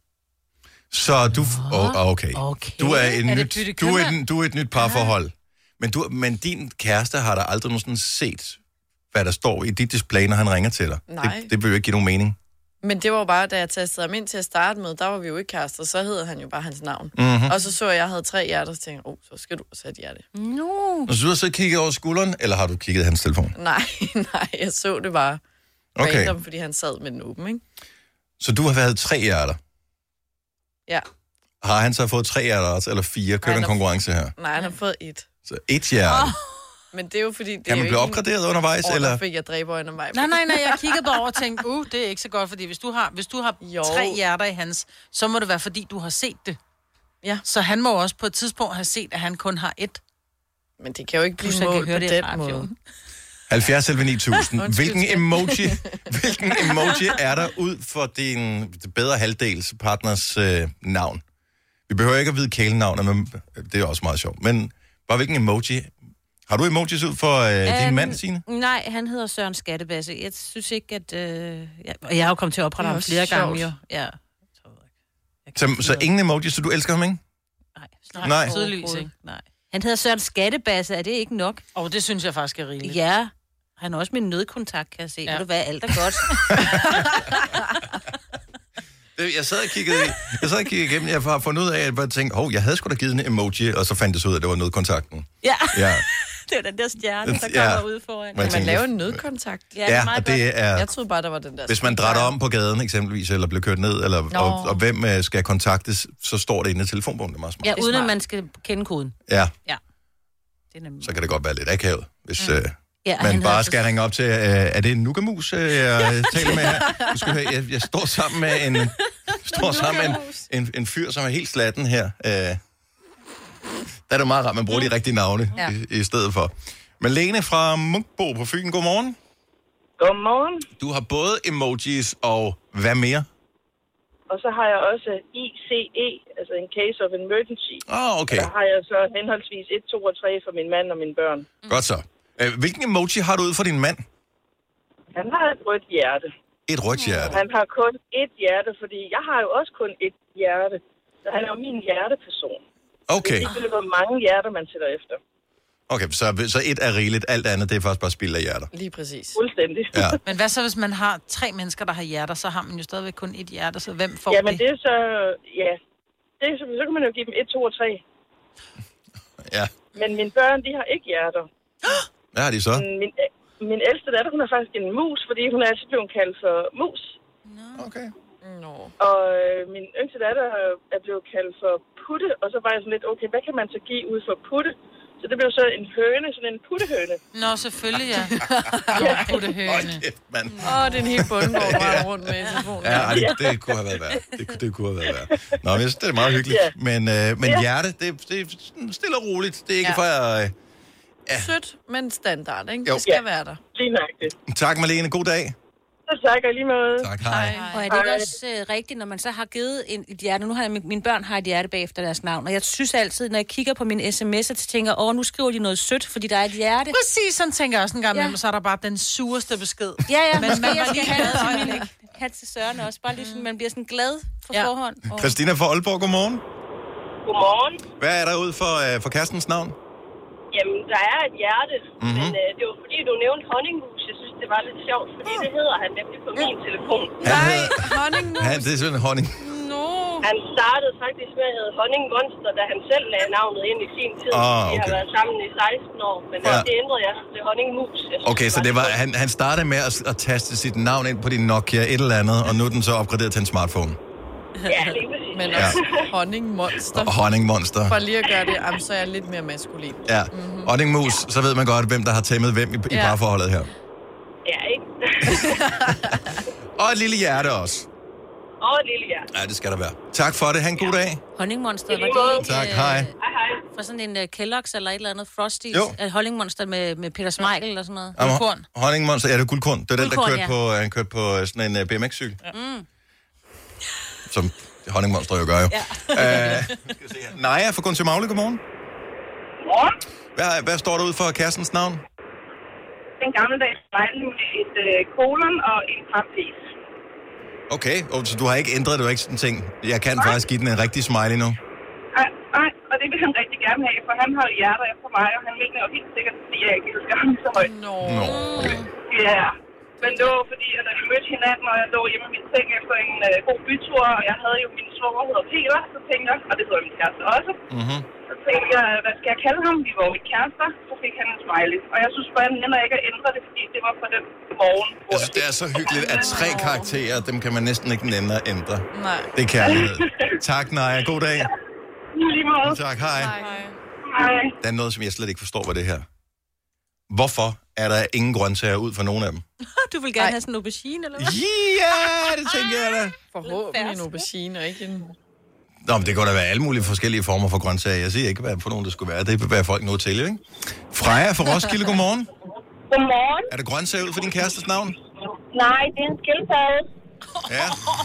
[SPEAKER 1] Så du... Oh, okay. okay. Du er, en er nyt, du, er en, du er et nyt parforhold. Men, du, men din kæreste har der aldrig nogensinde set, hvad der står i dit display, når han ringer til dig.
[SPEAKER 3] Nej.
[SPEAKER 1] Det, det vil jo ikke give nogen mening.
[SPEAKER 3] Men det var jo bare, da jeg tastede ham ind til at starte med, der var vi jo ikke kærester, så hed han jo bare hans navn.
[SPEAKER 1] Mm-hmm.
[SPEAKER 3] Og så så jeg, at jeg havde tre hjerter, så tænkte jeg, oh, så skal du også have et hjerte.
[SPEAKER 2] No.
[SPEAKER 1] Og så du har så kigget over skulderen, eller har du kigget hans telefon?
[SPEAKER 3] Nej, nej, jeg så det bare
[SPEAKER 1] Okay.
[SPEAKER 3] random, fordi han sad med den åben, ikke?
[SPEAKER 1] Så du har været tre hjerter.
[SPEAKER 3] Ja.
[SPEAKER 1] Har han så fået tre hjerter også, eller fire? Kører
[SPEAKER 3] Nej,
[SPEAKER 1] en
[SPEAKER 3] der-
[SPEAKER 1] konkurrence her?
[SPEAKER 3] Nej, han har fået et.
[SPEAKER 1] Så et hjerte. Oh.
[SPEAKER 3] Men det er jo fordi... Det
[SPEAKER 1] Kan
[SPEAKER 3] er
[SPEAKER 1] man
[SPEAKER 3] jo
[SPEAKER 1] blive
[SPEAKER 3] ikke
[SPEAKER 1] opgraderet undervejs,
[SPEAKER 3] en...
[SPEAKER 1] eller?
[SPEAKER 3] Eller fik jeg dræberøjne mig.
[SPEAKER 4] Nej, nej, nej, jeg kiggede bare over og tænkte, uh, det er ikke så godt, fordi hvis du har, hvis du har
[SPEAKER 3] Jo.
[SPEAKER 4] tre hjerter i hans, så må det være, fordi du har set det.
[SPEAKER 3] Ja.
[SPEAKER 4] Så han må også på et tidspunkt have set, at han kun har et.
[SPEAKER 3] Men det kan jo ikke blive
[SPEAKER 4] Plus, jeg kan
[SPEAKER 3] målt på
[SPEAKER 4] høre det i
[SPEAKER 3] den
[SPEAKER 4] radioen.
[SPEAKER 3] måde.
[SPEAKER 1] halvfjerds elleve ni tusind.
[SPEAKER 3] Undskyld,
[SPEAKER 1] Hvilken
[SPEAKER 3] skat.
[SPEAKER 1] emoji, hvilken emoji er der ud for din bedre halvdels partners øh, navn? Vi behøver ikke at vide kælenavnet, men det er også meget sjovt. Men bare hvilken emoji? Har du emojis ud for øh, din mand, Signe?
[SPEAKER 2] Nej, han hedder Søren Skattebasse. Jeg synes ikke, at... Øh, jeg, og jeg har jo kommet til at oprette
[SPEAKER 3] Det er
[SPEAKER 2] ham
[SPEAKER 3] også
[SPEAKER 2] flere
[SPEAKER 3] sjovt.
[SPEAKER 2] gange, jo. Ja.
[SPEAKER 1] Så, så ingen emojis, så du elsker ham, ikke?
[SPEAKER 2] Nej,
[SPEAKER 1] Nej.
[SPEAKER 4] Tydeligvis, ikke?
[SPEAKER 2] Nej. Han hedder Søren Skattebasse, er det ikke nok?
[SPEAKER 4] Og oh, det synes jeg faktisk er rigeligt.
[SPEAKER 2] Ja. Han er også min nødkontakt, kan jeg se. Ja. Ved du hvad, alt er godt.
[SPEAKER 1] Det- Jeg sad og kiggede, jeg sad og kiggede igennem, jeg har fundet ud af, at jeg bare tænkte, hov, jeg havde sgu da givet en emoji, og så fandt det så ud af, at det var nødkontakten.
[SPEAKER 2] Ja,
[SPEAKER 1] Ja,
[SPEAKER 2] det er den der stjerne, der
[SPEAKER 1] Ja.
[SPEAKER 2] kommer ud foran.
[SPEAKER 1] Men
[SPEAKER 3] Kan man
[SPEAKER 1] tænker-
[SPEAKER 3] lave en nødkontakt?
[SPEAKER 2] Ja, det er
[SPEAKER 1] ja
[SPEAKER 2] meget
[SPEAKER 1] og det
[SPEAKER 2] godt.
[SPEAKER 1] er,
[SPEAKER 3] Jeg troede bare, der var den der...
[SPEAKER 1] hvis man drætter om på gaden eksempelvis, eller bliver kørt ned, eller, og, og hvem øh, skal kontaktes, så står det inde i telefonbogen, det er meget smart.
[SPEAKER 2] Ja, uden at
[SPEAKER 3] smart.
[SPEAKER 2] man skal kende koden.
[SPEAKER 1] Ja,
[SPEAKER 2] Det er nemlig...
[SPEAKER 1] så kan det godt være lidt akavet, hvis... Øh,
[SPEAKER 2] Ja, og
[SPEAKER 1] Man
[SPEAKER 2] han
[SPEAKER 1] bare
[SPEAKER 2] hedder-
[SPEAKER 1] skal ringe op til, øh, er det en nugamus, øh, jeg taler med her? Du skal høre, jeg, jeg står sammen med en, står sammen med en, en, en fyr, som er helt slatten her. Øh, der er det meget rart, man bruger de rigtige navne
[SPEAKER 3] Ja.
[SPEAKER 1] i, i stedet for. Malene fra Munkbo på Fyn, godmorgen.
[SPEAKER 7] Godmorgen.
[SPEAKER 1] Du har både emojis og hvad mere?
[SPEAKER 7] Og så har jeg også I C E, altså in case of emergency.
[SPEAKER 1] Åh, oh, okay.
[SPEAKER 7] Der har jeg så henholdsvis et, to og tre for min mand og mine børn.
[SPEAKER 1] Mm. Godt så. Øh, hvilken emoji har du ud for din mand?
[SPEAKER 7] Han har et rødt hjerte.
[SPEAKER 1] Et rødt hjerte.
[SPEAKER 7] Han har kun et hjerte, fordi jeg har jo også kun et hjerte. Så han er jo min hjerteperson.
[SPEAKER 1] Okay,
[SPEAKER 7] Det er hvor mange hjerter, man sætter efter.
[SPEAKER 1] okay så, så et er rigeligt, alt andet, det er faktisk bare spild af hjerter.
[SPEAKER 3] Lige præcis.
[SPEAKER 7] Fuldstændig.
[SPEAKER 1] Ja.
[SPEAKER 4] Men hvad så, hvis man har tre mennesker, der har hjerter, så har man jo stadigvæk kun et hjerte, så hvem får
[SPEAKER 7] Jamen
[SPEAKER 4] det?
[SPEAKER 7] det er så, ja, det er så, så kan man jo give dem et, to og tre.
[SPEAKER 1] Ja.
[SPEAKER 7] Men mine børn, de har ikke hjerter.
[SPEAKER 1] Hvad har de så?
[SPEAKER 7] Min, min ældste datter, hun er faktisk en mus, fordi hun er altid blevet kaldt for mus.
[SPEAKER 1] Okay.
[SPEAKER 3] Nå.
[SPEAKER 7] Og øh, min yngste datter er blevet kaldt for putte, og så var jeg sådan lidt, okay, hvad kan man så give ud for putte? Så det blev så en høne, sådan en puttehøne.
[SPEAKER 4] Nå, selvfølgelig, ja. Nå, puttehøne.
[SPEAKER 1] Hold kæft, mand.
[SPEAKER 3] Åh, oh, det er en helt bundgård, du har rundt med i telefonen.
[SPEAKER 1] Ja, ej, det, det kunne have været værd. Det, kunne- det kunne have været værd. Nå, men jeg synes, det er meget hyggeligt.
[SPEAKER 7] Ja.
[SPEAKER 1] Men, øh, men
[SPEAKER 7] Ja.
[SPEAKER 1] hjerte, det, det er sådan stille og roligt. Det er ikke
[SPEAKER 3] Ja.
[SPEAKER 1] for at... Øh,
[SPEAKER 3] Sødt, men standard, ikke?
[SPEAKER 1] Jo.
[SPEAKER 3] Det skal
[SPEAKER 7] Ja.
[SPEAKER 3] være der.
[SPEAKER 7] Lige nøjagtigt.
[SPEAKER 1] tak, Malene. God dag.
[SPEAKER 7] Så tak og lige måde.
[SPEAKER 1] Tak, hej.
[SPEAKER 2] Og er det ikke også øh, rigtigt, når man så har givet en, et hjerte? Nu har jeg, mine børn har et hjerte bagefter deres navn, og jeg synes altid, når jeg kigger på mine sms'er, så tænker jeg, åh, nu skriver de noget sødt, fordi der er et hjerte.
[SPEAKER 4] Præcis, sådan tænker jeg også en gang
[SPEAKER 2] Ja.
[SPEAKER 4] imellem, så er der bare den sureste besked.
[SPEAKER 2] Ja, ja,
[SPEAKER 4] Men
[SPEAKER 2] men
[SPEAKER 4] man
[SPEAKER 2] jeg
[SPEAKER 4] var
[SPEAKER 2] skal
[SPEAKER 4] lige
[SPEAKER 2] have
[SPEAKER 4] glad
[SPEAKER 2] det
[SPEAKER 4] for
[SPEAKER 2] til
[SPEAKER 4] det,
[SPEAKER 2] min have til Søren også. Bare lige sådan, man bliver sådan glad på
[SPEAKER 4] Ja.
[SPEAKER 2] forhånd. Og...
[SPEAKER 1] Christina fra Aalborg, godmorgen.
[SPEAKER 7] Godmorgen.
[SPEAKER 1] Hvad er der ud for, øh, for kærestens navn?
[SPEAKER 7] Jamen, der er et hjerte,
[SPEAKER 1] Mhm.
[SPEAKER 7] mm-hmm. men øh, det var fordi, du nævnte honningmus. Jeg synes, det var lidt sjovt, fordi det hedder han nemlig på min telefon.
[SPEAKER 1] Han
[SPEAKER 3] Nej,
[SPEAKER 1] hedder,
[SPEAKER 3] honningmus.
[SPEAKER 1] han, det er sådan en honning.
[SPEAKER 3] No.
[SPEAKER 7] Han startede faktisk med at hedde Honning Monster, da han selv lagde navnet ind i sin tid.
[SPEAKER 1] Ah,
[SPEAKER 7] Vi
[SPEAKER 1] okay.
[SPEAKER 7] har været sammen i seksten år, men
[SPEAKER 1] Ja.
[SPEAKER 7] ja. det ændrede jeg til Honning Mus. Jeg synes,
[SPEAKER 1] Okay, så det var, han, han startede med at, at taste sit navn ind på din Nokia et eller andet, og nu er den så opgraderet til en smartphone.
[SPEAKER 7] Ja, lige præcis.
[SPEAKER 3] Men også honningmonster.
[SPEAKER 1] Og honningmonster.
[SPEAKER 3] For lige at gøre det, jamen, så er jeg lidt mere maskulin.
[SPEAKER 1] Ja. Honningmus, så ved man godt, hvem der har tæmmet hvem i, i
[SPEAKER 3] Ja.
[SPEAKER 1] parforholdet her.
[SPEAKER 7] Ja, ikke?
[SPEAKER 1] Og et lille hjerte også.
[SPEAKER 7] Og et lille hjerte.
[SPEAKER 1] Ja, det skal der være. Tak for det. Ha' en god dag.
[SPEAKER 2] Honningmonster,
[SPEAKER 7] I lige
[SPEAKER 2] var
[SPEAKER 7] måde.
[SPEAKER 2] det ikke
[SPEAKER 1] Tak,
[SPEAKER 2] øh,
[SPEAKER 1] hej.
[SPEAKER 7] Hej, hej.
[SPEAKER 2] fra sådan en uh, Kellogg's eller et eller andet Frosties?
[SPEAKER 1] Jo.
[SPEAKER 2] Uh, Honningmonster med, med Peter Smeichel eller sådan noget?
[SPEAKER 1] Jamen,
[SPEAKER 4] Guldkorn.
[SPEAKER 1] Honningmonster, ja, det er guldkorn. Det er den, der
[SPEAKER 2] Guldkorn,
[SPEAKER 1] kørte
[SPEAKER 2] ja.
[SPEAKER 1] på, han kørte på sådan en uh, B M X-cykel. Ja. Mm. Som honningmonster jo gør jo. Ja. Uh, skal vi se her. Naja fra Gunse Magle, godmorgen.
[SPEAKER 7] Morgen.
[SPEAKER 1] Hvad, hvad står der ud for kærestens navn?
[SPEAKER 7] Den gammeldags smiley med et øh, kolon og en paraplis.
[SPEAKER 1] Okay, og så du har ikke ændret, du har ikke sådan ting. Jeg kan faktisk give den en rigtig smiley nu.
[SPEAKER 7] Nej, nej, og det vil han rigtig gerne have, for han har jo hjerter efter mig, og han mener jo helt sikkert, fordi jeg ikke elsker ham så højt.
[SPEAKER 3] Nå.
[SPEAKER 1] Nå, okay.
[SPEAKER 7] Ja. Men det var fordi, at da vi mødte hinanden, og jeg lå hjemme i min seng efter en øh, god bytur, og jeg havde jo min svoger, hedder Peter, så tænkte jeg, og det hedder min kæreste også.
[SPEAKER 1] Mm-hmm.
[SPEAKER 7] Så tænkte jeg, hvad skal jeg kalde ham? Vi var jo ikke kærester. Så fik han en smiley. Og jeg synes bare, at han ikke at ændre det, fordi det var på den morgen.
[SPEAKER 1] Jeg synes, det er så hyggeligt, at tre karakterer, dem kan man næsten ikke ændre. ændre.
[SPEAKER 3] Nej.
[SPEAKER 1] Det er kærlighed. Tak, Naja. God dag.
[SPEAKER 7] Lige måde.
[SPEAKER 1] Tak, hej.
[SPEAKER 3] Nej.
[SPEAKER 7] Hej.
[SPEAKER 1] Der er noget, som jeg slet ikke forstår, hvad det her. Hvorfor er der ingen grøntsager ud for nogen af dem?
[SPEAKER 2] Du vil gerne Ej. have sådan en aubergine, eller hvad?
[SPEAKER 1] Ja, det tænker jeg da.
[SPEAKER 3] Forhåbentlig en aubergine, og ikke en...
[SPEAKER 1] Nå, men det kan da være alle mulige forskellige former for grøntsager. Jeg siger ikke, hvad for nogen det skulle være. Det vil være folk noget til, ikke? Freja fra Roskilde, godmorgen.
[SPEAKER 8] Godmorgen.
[SPEAKER 1] Er der grøntsager ud for din kærestes navn?
[SPEAKER 8] Nej, det er en skildpadde.
[SPEAKER 1] Ja.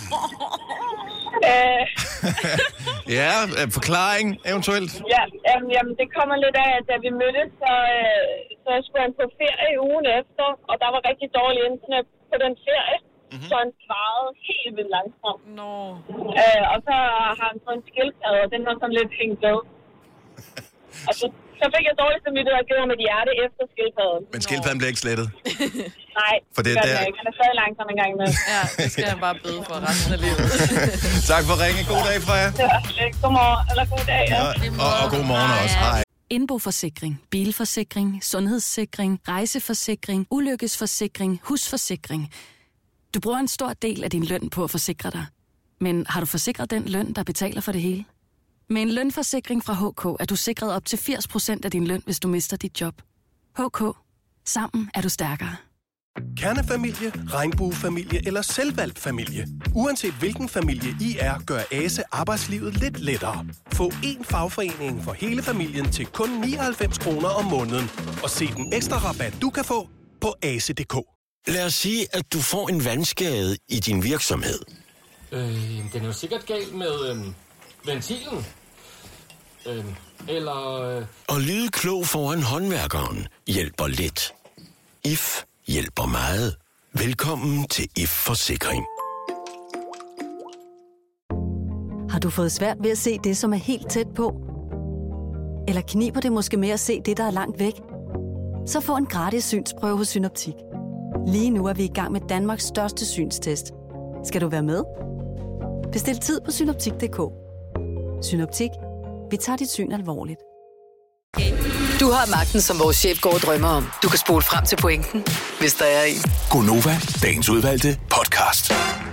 [SPEAKER 8] Øh,
[SPEAKER 1] Ja, øh, forklaring eventuelt.
[SPEAKER 8] ja, jamen, jamen, det kommer lidt af, at da vi mødtes, så, øh, så skulle han på ferie ugen efter, og der var rigtig dårlig internet på den ferie, mm-hmm. så han svarede helt vildt langsomt.
[SPEAKER 3] Nå.
[SPEAKER 8] Øh, og så har han fået en skildpadde, og den var sådan lidt hængt ved. Og så, så fik jeg dårligt samvittighed og givet ham et hjerte efter skildpadden.
[SPEAKER 1] Men skildpadden bliver ikke slettet.
[SPEAKER 8] Nej,
[SPEAKER 1] For det er
[SPEAKER 8] gør
[SPEAKER 1] der-
[SPEAKER 8] den ikke. Han er stadig langsom en gang med.
[SPEAKER 3] Ja, det skal han bare bøde for resten af livet.
[SPEAKER 1] Tak for ringe. God dag, Freja.
[SPEAKER 8] Ja, godmorgen, eller god dag, ja.
[SPEAKER 1] Og, og god morgen også. Hej.
[SPEAKER 9] Indboforsikring, bilforsikring, sundhedssikring, rejseforsikring, ulykkesforsikring, husforsikring. Du bruger en stor del af din løn på at forsikre dig. Men har du forsikret den løn, der betaler for det hele? Med en lønforsikring fra H K er du sikret op til firs procent af din løn, hvis du mister dit job. H K. Sammen er du stærkere.
[SPEAKER 10] Kernefamilie, regnbuefamilie eller selvvalgt familie. Uanset hvilken familie I er, gør Ase arbejdslivet lidt lettere. Få én fagforening for hele familien til kun nioghalvfems kroner om måneden. Og se den ekstra rabat, du kan få på ase punktum d k.
[SPEAKER 11] Lad os sige, at du får en vandskade i din virksomhed.
[SPEAKER 12] Øh, den er jo sikkert galt med øh, ventilen. Øh, eller... Øh...
[SPEAKER 11] Og lyde klog foran håndværkeren hjælper lidt. I F hjælper meget. Velkommen til I F Forsikring.
[SPEAKER 13] Har du fået svært ved at se det, som er helt tæt på? Eller kniber det måske med at se det, der er langt væk? Så få en gratis synsprøve hos Synoptik. Lige nu er vi i gang med Danmarks største synstest. Skal du være med? Bestil tid på synoptik punktum d k. Synoptik. Vi tager dit syn alvorligt.
[SPEAKER 5] Du har magten, som vores chef går og drømmer om. Du kan spole frem til pointen, hvis der er en.
[SPEAKER 6] Gonova, dagens udvalgte podcast.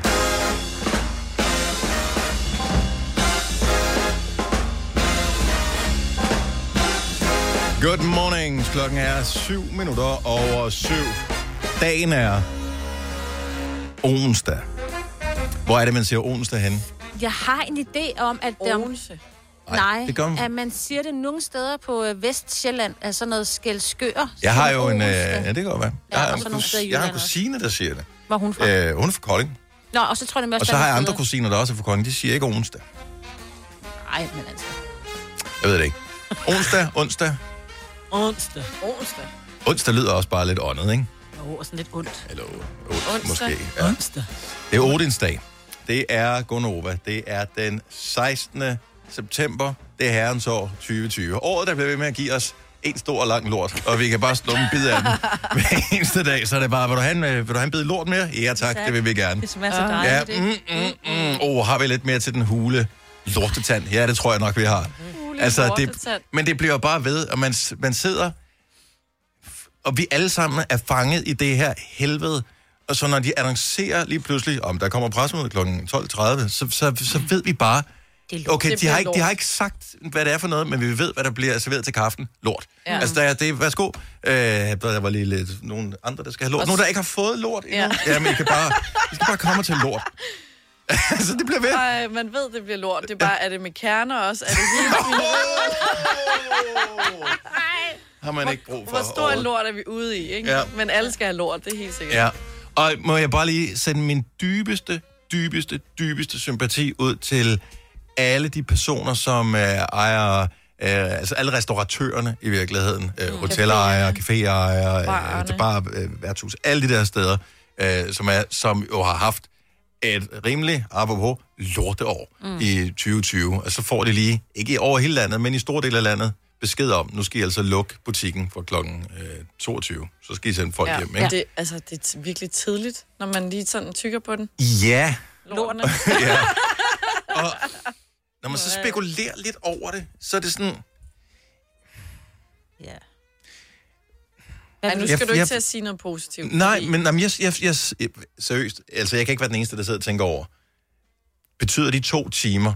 [SPEAKER 1] Good morning. Klokken er syv minutter over syv. Dagen er onsdag. Hvor er det, man siger onsdag henne?
[SPEAKER 2] Jeg har en idé om, at...
[SPEAKER 3] Odense.
[SPEAKER 2] Nej,
[SPEAKER 1] det gør man.
[SPEAKER 2] at man siger det nogle steder på øh, Vestsjælland, altså noget Skælskør.
[SPEAKER 1] Jeg har jo en... Øh,
[SPEAKER 2] onsdag.
[SPEAKER 1] ja, det kan godt være.
[SPEAKER 2] Ja,
[SPEAKER 1] Jeg har,
[SPEAKER 2] og så
[SPEAKER 1] en,
[SPEAKER 2] nogle steder i
[SPEAKER 1] kus, jeg har en
[SPEAKER 2] Jylland
[SPEAKER 1] kusine, der siger det.
[SPEAKER 2] Hvor er hun fra?
[SPEAKER 1] Øh, hun er fra Kolding.
[SPEAKER 2] Nå, og så tror jeg, det
[SPEAKER 1] Og så har jeg andre kusiner, der også er fra Kolding. De siger ikke onsdag.
[SPEAKER 2] Nej, men altså...
[SPEAKER 1] Jeg ved det ikke. Onsdag, onsdag.
[SPEAKER 4] Onsdag.
[SPEAKER 3] Onsdag.
[SPEAKER 1] Onsdag lyder også bare lidt åndet, ikke?
[SPEAKER 2] Jo, og sådan lidt ondt.
[SPEAKER 1] Eller onsdag,
[SPEAKER 3] Onsdag.
[SPEAKER 1] måske. Ja.
[SPEAKER 4] Onsdag.
[SPEAKER 1] Det er Odinsdag. Det er Gonova. Det er den sekstende september. Det er herrens år tyve tyve. Året, der bliver ved med at give os en stor og lang lort, og vi kan bare slå en bid af den hver eneste dag. Så er det bare, vil du have en, vil du have en bid lort mere? Ja tak, det vil vi gerne.
[SPEAKER 2] Det smager så
[SPEAKER 1] Ja,
[SPEAKER 2] dejligt,
[SPEAKER 1] mm,
[SPEAKER 2] ikke?
[SPEAKER 1] mm, mm. Oh, har vi lidt mere til den hule lortetand? Ja, det tror jeg nok, vi har.
[SPEAKER 3] Hule
[SPEAKER 1] Altså, det,
[SPEAKER 3] lortetand.
[SPEAKER 1] men det bliver bare ved, og man, man sidder, og vi alle sammen er fanget i det her helvede. Og så når de annoncerer lige pludselig, om der kommer pressemøde klokken tolv tredive, så, så, så ved vi bare, okay, de har, ikke, de har ikke sagt, hvad det er for noget, men vi ved, hvad der bliver serveret til kaffen. Lort. Ja. Altså, der er det, værsgo. Øh, der var lige lidt nogle andre, der skal have lort. Nogle, der ikke har fået lort endnu. Ja. Jamen, I kan bare, I skal bare komme til lort. Altså, det bliver ved.
[SPEAKER 3] Ej, man ved, det bliver lort. Det er bare, er det med kerner også? Er det helt
[SPEAKER 1] Har man ikke brug for.
[SPEAKER 3] Hvor stor en lort er vi ude i, ikke?
[SPEAKER 1] Ja.
[SPEAKER 3] Men alle skal have lort, det er helt sikkert.
[SPEAKER 1] Ja. Og må jeg bare lige sende min dybeste, dybeste, dybeste sympati ud til alle de personer, som øh, ejer, øh, altså alle restauratørerne i virkeligheden, øh, hotelejere, caféejere, øh, bar, øh, værtshus, alle de der steder, øh, som, er, som jo har haft et rimelig, apropos, lorteår mm. i tyve tyve. Og så får de lige, ikke over hele landet, men i store dele af landet, besked om, nu skal I altså lukke butikken for klokken øh, toogtyve. Så skal I sende folk
[SPEAKER 3] ja.
[SPEAKER 1] hjem, ikke?
[SPEAKER 3] Det, altså, det er virkelig tidligt, når man lige sådan tykker på den.
[SPEAKER 1] Ja.
[SPEAKER 3] Lortene.
[SPEAKER 1] Ja. Og når man så spekulerer lidt over det, så er det sådan...
[SPEAKER 2] Ja.
[SPEAKER 3] Ej, nu skal jeg, du ikke jeg, til at sige noget positivt.
[SPEAKER 1] Nej,
[SPEAKER 3] fordi...
[SPEAKER 1] men jamen, jeg, jeg, jeg, jeg, seriøst, altså jeg kan ikke være den eneste, der sidder og tænker over, betyder de to timer,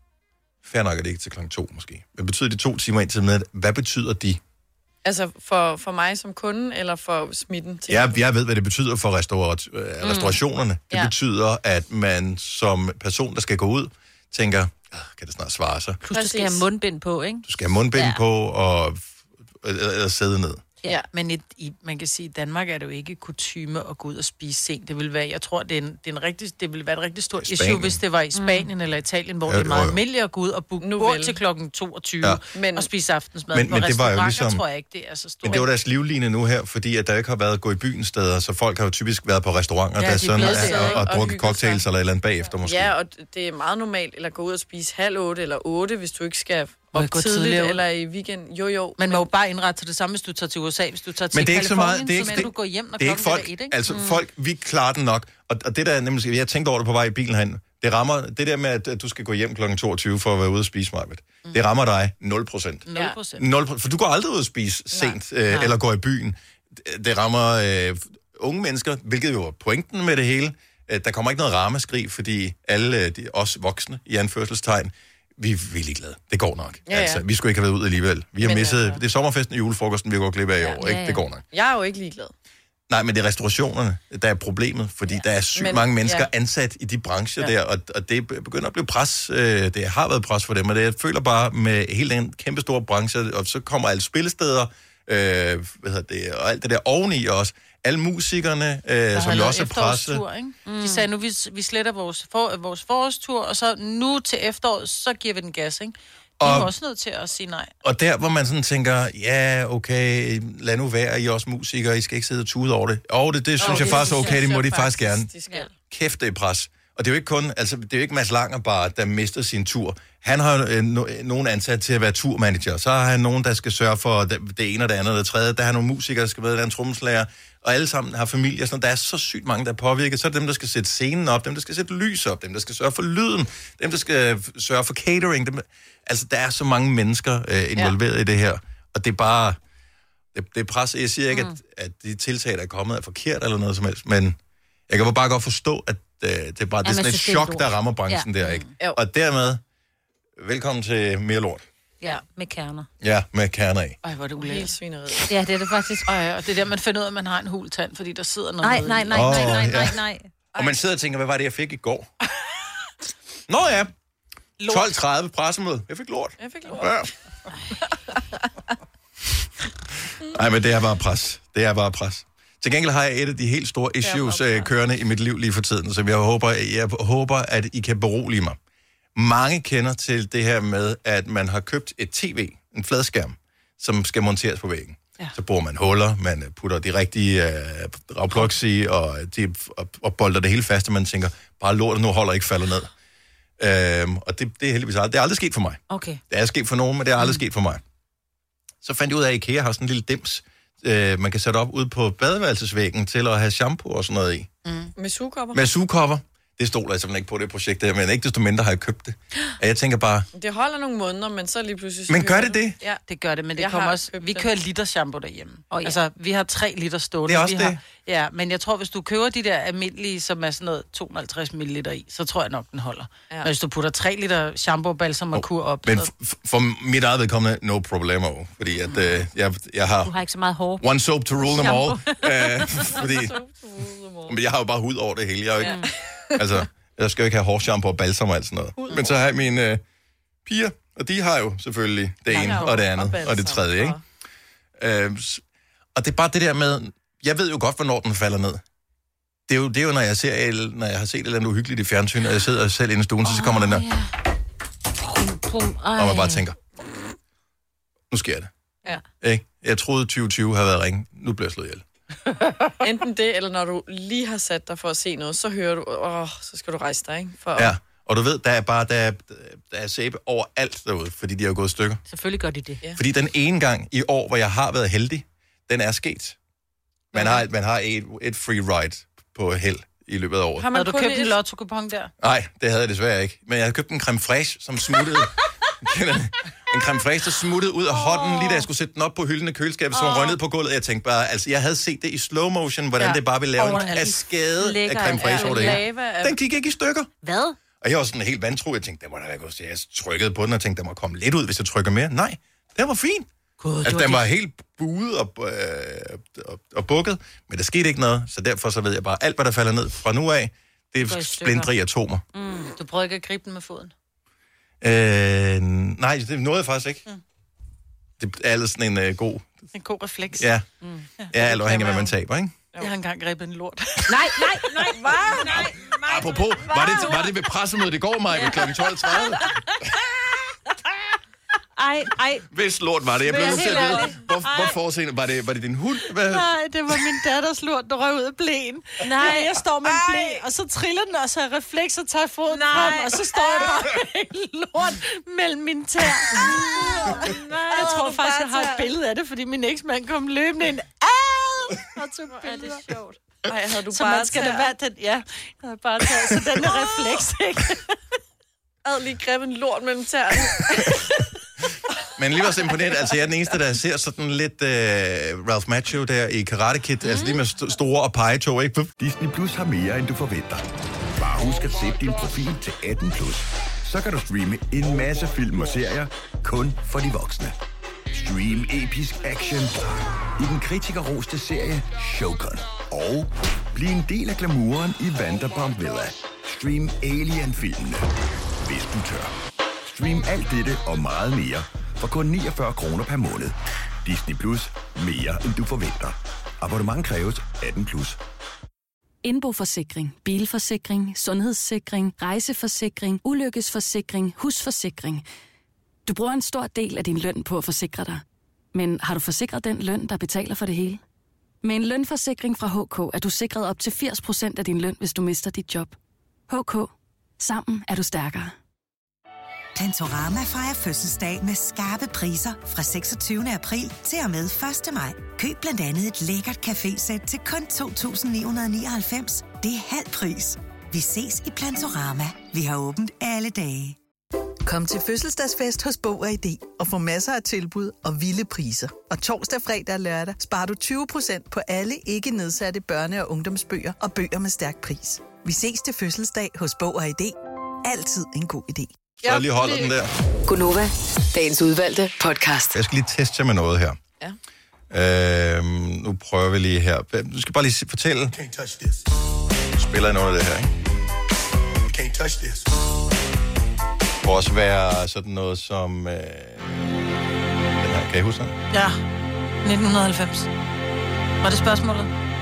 [SPEAKER 1] fair nok er det ikke til klokken to måske, men betyder de to timer indtil med, hvad betyder de?
[SPEAKER 3] Altså for, for mig som kunde, eller for smitten?
[SPEAKER 1] Ja, jeg ved, hvad det betyder for restaurat- mm. restaurationerne. Det
[SPEAKER 3] ja.
[SPEAKER 1] betyder, at man som person, der skal gå ud, tænker, kan det snart svare sig?
[SPEAKER 2] Plus, du skal have mundbind på, ikke?
[SPEAKER 1] Du skal have mundbind ja. på og, og, og sidde ned.
[SPEAKER 4] Ja, men et, i, man kan sige, at i Danmark er det jo ikke kutyme at gå ud og spise sent. Det vil være, jeg tror, det, er en, det, er en rigtig, det vil være et rigtig stort issue, hvis det var i Spanien mm. eller Italien, hvor ja, det er meget almindeligt at gå ud og booke bord til klokken toogtyve ja. og spise aftensmad.
[SPEAKER 1] Men, men det var jo ligesom,
[SPEAKER 4] tror jeg ikke, det er så stort.
[SPEAKER 1] Men det var deres livline nu her, fordi at der ikke har været at gå i byen steder, så folk har jo typisk været på restauranter, ja, der sådan er, og, og, og drukket cocktails eller et eller andet bagefter måske.
[SPEAKER 3] Ja, og det er meget normalt at gå ud og spise halv otte eller otte, hvis du ikke skal... Og gå tidligt, tidligere. Eller i weekend. Jo, jo.
[SPEAKER 4] Man må jo bare indrette til det samme, hvis du tager til U S A. Hvis du tager til
[SPEAKER 1] men det er ikke så meget,
[SPEAKER 4] Californien,
[SPEAKER 1] det er ikke,
[SPEAKER 4] så skal du gå hjem, når
[SPEAKER 1] det er ikke folk,
[SPEAKER 4] er et, ikke?
[SPEAKER 1] Altså,
[SPEAKER 4] mm.
[SPEAKER 1] folk, vi klarer den nok. Og, og det der nemlig, jeg tænkte over det på vej i bilen herinde. Det rammer, det der med, at du skal gå hjem klokken toogtyve for at være ude og spise mig. Mm. Det rammer dig nul procent.
[SPEAKER 4] nul procent.
[SPEAKER 1] nul procent. For du går aldrig ud og spise sent, øh, eller går i byen. Det, det rammer øh, unge mennesker, hvilket jo er pointen med det hele. Der kommer ikke noget ramaskrig, fordi alle de, os voksne, i anførselstegn, vi, vi er ligeglade. Det går nok. Ja, ja. Altså, vi skulle ikke have været ud alligevel. Vi har men, misset... Ja. Det er sommerfesten og julefrokosten, vi går glip af i år. Ja, ikke? Ja. Det går nok.
[SPEAKER 3] Jeg er jo ikke ligeglad.
[SPEAKER 1] Nej, men det er restaurationerne, der er problemet, fordi ja. der er sygt men, mange mennesker ja. ansat i de brancher ja. der, og, og det begynder at blive pres. Øh, det har været pres for dem, og det, jeg føler bare med hele den kæmpe store branche, og så kommer alle spillesteder, øh, hvad hedder det, og alt det der oveni også. Alle musikerne, øh, som jo også er presset.
[SPEAKER 4] Mm. De sagde, nu vi, vi sletter vores, for, vores forårstur, og så nu til efteråret, så giver vi den gas, ikke? De er også nødt til at sige nej.
[SPEAKER 1] Og der, hvor man sådan tænker, ja, okay, lad nu være, I er også musikere, I skal ikke sidde og tude over det. Og det, det synes oh, jeg det faktisk er okay, det må de faktisk gerne.
[SPEAKER 3] De skal.
[SPEAKER 1] Kæft, det er pres. Og det er jo ikke kun, altså det er jo ikke Mads Langer bare, der mister sin tur. Han har øh, no, nogen ansat til at være turmanager. Så har han nogen, der skal sørge for det, det ene og det andet og det tredje. Der har nogle musikere, der skal være, der er en trommeslager. Og alle sammen har familier. Sådan, der er så sygt mange, der er påvirket. Så er det dem, der skal sætte scenen op, dem, der skal sætte lys op, dem, der skal sørge for lyden, dem, der skal sørge for catering. Dem, altså, der er så mange mennesker øh, involveret ja. i det her. Og det er bare... Det, det er pres. Jeg siger ikke, mm. at, at de tiltag, der er kommet, er forkert eller noget som helst, men jeg kan bare godt forstå, at øh, det er bare det er sådan et chok, der rammer branchen ja. der, ikke? Mm. Og dermed, velkommen til mere lort.
[SPEAKER 2] Ja, med kerner.
[SPEAKER 1] Ja, med kerner af.
[SPEAKER 4] Ej, hvor er det ulækkert.
[SPEAKER 2] Svineriet. Ja, det er det faktisk.
[SPEAKER 4] Ej, og det er der, man finder ud af, at man har en hul tand, fordi der sidder noget...
[SPEAKER 2] Nej, nej, nej, nej, nej, nej, nej.
[SPEAKER 1] Og man sidder og tænker, hvad var det, jeg fik i går? Nå ja, tolv tredive pressemøde. Jeg fik lort.
[SPEAKER 3] Jeg fik lort.
[SPEAKER 1] Ja. Nej, men det er bare pres. Det er bare pres. Til gengæld har jeg et af de helt store issues øh, kørende i mit liv lige for tiden, så jeg håber, jeg håber, at I kan berolige mig. Mange kender til det her med, at man har købt et tv, en fladskærm, som skal monteres på væggen. Ja. Så bruger man huller, man putter de rigtige øh, ragplugs i, og, de, og, og bolder det hele fast, og man tænker, bare lortet nu holder ikke falder ned. Øhm, og det, det er heldigvis aldrig. Det er aldrig sket for mig.
[SPEAKER 2] Okay.
[SPEAKER 1] Det er sket for nogen, men det er aldrig mm. sket for mig. Så fandt jeg ud af, at IKEA har sådan en lille dims, øh, man kan sætte op ude på badeværelsesvæggen til at have shampoo og sådan noget i.
[SPEAKER 3] Mm. Med sugekopper?
[SPEAKER 1] Med sugekopper. Det stod jeg simpelthen ikke på det projekt der, men ikke desto mindre har jeg købt det. Og jeg tænker bare...
[SPEAKER 3] Det holder nogle måneder, men så lige pludselig...
[SPEAKER 1] Men gør det det?
[SPEAKER 4] Ja, det gør det, men det jeg kommer også... Vi kører liter shampoo derhjemme. Oh, ja. Altså, vi har tre liter stående.
[SPEAKER 1] Det er også
[SPEAKER 4] vi
[SPEAKER 1] det.
[SPEAKER 4] Har, ja, men jeg tror, hvis du køber de der almindelige, som er sådan noget to hundrede og halvtreds milliliter i, så tror jeg nok, den holder. Ja. Men hvis du putter tre liter shampoo, balsam og kur op...
[SPEAKER 1] Men
[SPEAKER 4] så...
[SPEAKER 1] f- for mit eget vedkommende, no problemo. Fordi at øh, jeg, jeg har...
[SPEAKER 2] Du har ikke så meget hår.
[SPEAKER 1] One soap to rule them all. øh, fordi... Men jeg har jo bare hud over det hele. Jeg er jo ikke... Ja. Altså... Jeg skal jo ikke have hårshampoo og balsam og alt sådan noget. Ud Men så har jeg mine øh, piger, og de har jo selvfølgelig det ene ja, og det andet og, og det tredje, ikke? Ja. Øh, og det er bare det der med, jeg ved jo godt, hvornår den falder ned. Det er jo, det er jo når, jeg ser, når jeg har set et eller andet uhyggeligt i fjernsyn, og jeg sidder selv inde i stuen, oh, så kommer den der. Ja. Pum, pum, og man bare tænker, nu sker det.
[SPEAKER 3] Ja.
[SPEAKER 1] Ikke? Jeg troede tyve tyve havde været ringe, nu bliver jeg slået ihjel.
[SPEAKER 3] Enten det, eller når du lige har sat dig for at se noget, så hører du, åh, så skal du rejse dig, ikke? For
[SPEAKER 1] ja, Og du ved, der er bare der er, der er sæbe overalt derude, fordi de har gået i stykker.
[SPEAKER 2] Selvfølgelig gør de det.
[SPEAKER 1] Ja. Fordi den ene gang i år, hvor jeg har været heldig, den er sket. Man har, man har et, et free ride på held i løbet af året.
[SPEAKER 4] Har man du købt et... en lotto-kupon der?
[SPEAKER 1] Nej, det havde jeg desværre ikke. Men jeg havde købt en creme fraiche, som smuttede... en creme fraiche, der smuttede ud af hånden, oh. lige da jeg skulle sætte den op på hylden af køleskabet, oh. så røg ned på gulvet. Jeg tænkte bare, altså jeg havde set det i slow motion, hvordan ja. det bare ville lave oh, en kaskade af creme fraiche over det hele. Den gik ikke i stykker.
[SPEAKER 2] Hvad?
[SPEAKER 1] Og jeg var sådan helt vantro. Jeg tænkte, det må da være godt. Jeg trykkede på den og tænkte, der må komme lidt ud, hvis jeg trykker mere. Nej, det var fint. God, altså, den var det. helt buet og, øh, og, og bukket, men der skete ikke noget, så derfor så ved jeg bare, alt hvad der falder ned fra nu af, det er splindre i atomer.
[SPEAKER 4] Mm. Du prøver ikke at gribe den med foden?
[SPEAKER 1] Øh, nej, det nåede jeg faktisk ikke. Mm. Det er altid sådan en uh, god...
[SPEAKER 4] En god refleks.
[SPEAKER 1] Ja, mm. ja alt afhængig af, hvad man taber, ikke?
[SPEAKER 4] Jeg har engang grebet en lort.
[SPEAKER 2] nej, nej, nej, hvad? Nej,
[SPEAKER 1] nej. Apropos, var det, var det ved pressemødet i går, Maja, klokken tolv tredive?
[SPEAKER 2] Ej, ej.
[SPEAKER 1] Hvis lort var det? Jeg blev nødt til at vide. Hvor, hvorfor senere? Var det, var det din hund? Hvad?
[SPEAKER 4] Nej, det var min datters lort, der røg ud af blæen. Nej. Jeg står med en blæ, og så triller den, og så er refleks og tager foden Nej. frem, og så står jeg bare med en lort mellem mine tær. Nej, jeg tror faktisk, jeg har et billede af det, fordi min eksmand kom løbende ind. Og tog billeder.
[SPEAKER 3] Det er sjovt. Ej, havde du
[SPEAKER 4] så
[SPEAKER 3] bare
[SPEAKER 4] man skal da være den, ja. Jeg havde bare taget, så den er refleks, ikke?
[SPEAKER 3] Jeg havde lige grebet en lort mellem tæerne.
[SPEAKER 1] Men lige var så imponeret, altså jeg er den eneste, der ser sådan lidt uh, Ralph Macchio der i Karate Kid, mm. altså lige med st- store og pegetog, ikke?
[SPEAKER 14] Disney Plus har mere, end du forventer. Bare husk at sætte din profil til atten plus. Så kan du streame en masse film og serier, kun for de voksne. Stream episk action i den kritikerroste serie Shogun. Og bliv en del af glamouren i Vanderpump Villa. Stream Alien-filmene, hvis du tør. Stream alt dette og meget mere for kun niogfyrre kroner per måned. Disney Plus. Mere end du forventer. Abonnement kræves atten plus.
[SPEAKER 9] Indboforsikring, bilforsikring, sundhedssikring, rejseforsikring, ulykkesforsikring, husforsikring. Du bruger en stor del af din løn på at forsikre dig. Men har du forsikret den løn, der betaler for det hele? Med en lønforsikring fra H K er du sikret op til firs procent af din løn, hvis du mister dit job. H K. Sammen er du stærkere.
[SPEAKER 15] Plantorama fejrer fødselsdag med skarpe priser fra seksogtyvende april til og med første maj. Køb blandt andet et lækkert cafésæt til kun to tusind ni hundrede nioghalvfems. Det er halv pris. Vi ses i Plantorama. Vi har åbent alle dage.
[SPEAKER 16] Kom til fødselsdagsfest hos Bog og I D og få masser af tilbud og vilde priser. Og torsdag, fredag og lørdag sparer du tyve procent på alle ikke nedsatte børne- og ungdomsbøger og bøger med stærk pris. Vi ses til fødselsdag hos Bog og I D. Altid en god idé.
[SPEAKER 1] Så jeg lige holder den der.
[SPEAKER 5] Gunova, dagens udvalgte podcast.
[SPEAKER 1] Jeg skal lige teste jer med noget her.
[SPEAKER 3] Ja.
[SPEAKER 1] Øhm, nu prøver vi lige her. Du skal bare lige fortælle. Spiller I noget af det her, ikke? Can't touch this. Det kunne også være sådan noget som... Øh, den her, kan I huske den?
[SPEAKER 4] Ja, nitten halvfems. Var det spørgsmålet?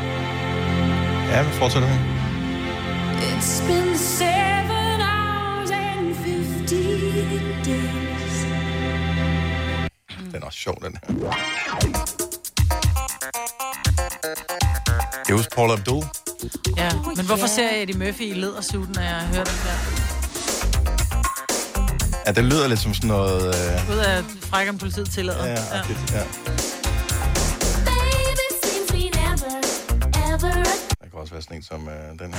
[SPEAKER 1] Ja, vi fortsætter med.
[SPEAKER 17] It's been seven hours and fifty days.
[SPEAKER 1] Den er også sjov, den her. Det er husk Paul Abdul.
[SPEAKER 4] Ja, men hvorfor ser jeg Eddie Murphy i lædersuiten, når jeg hører den der?
[SPEAKER 1] Ja, det lyder lidt som sådan noget... Øh...
[SPEAKER 4] Ud af fræk om politiet tillader.
[SPEAKER 1] Ja, ja. Okay, ja. Der kan også være sådan en som øh, den her.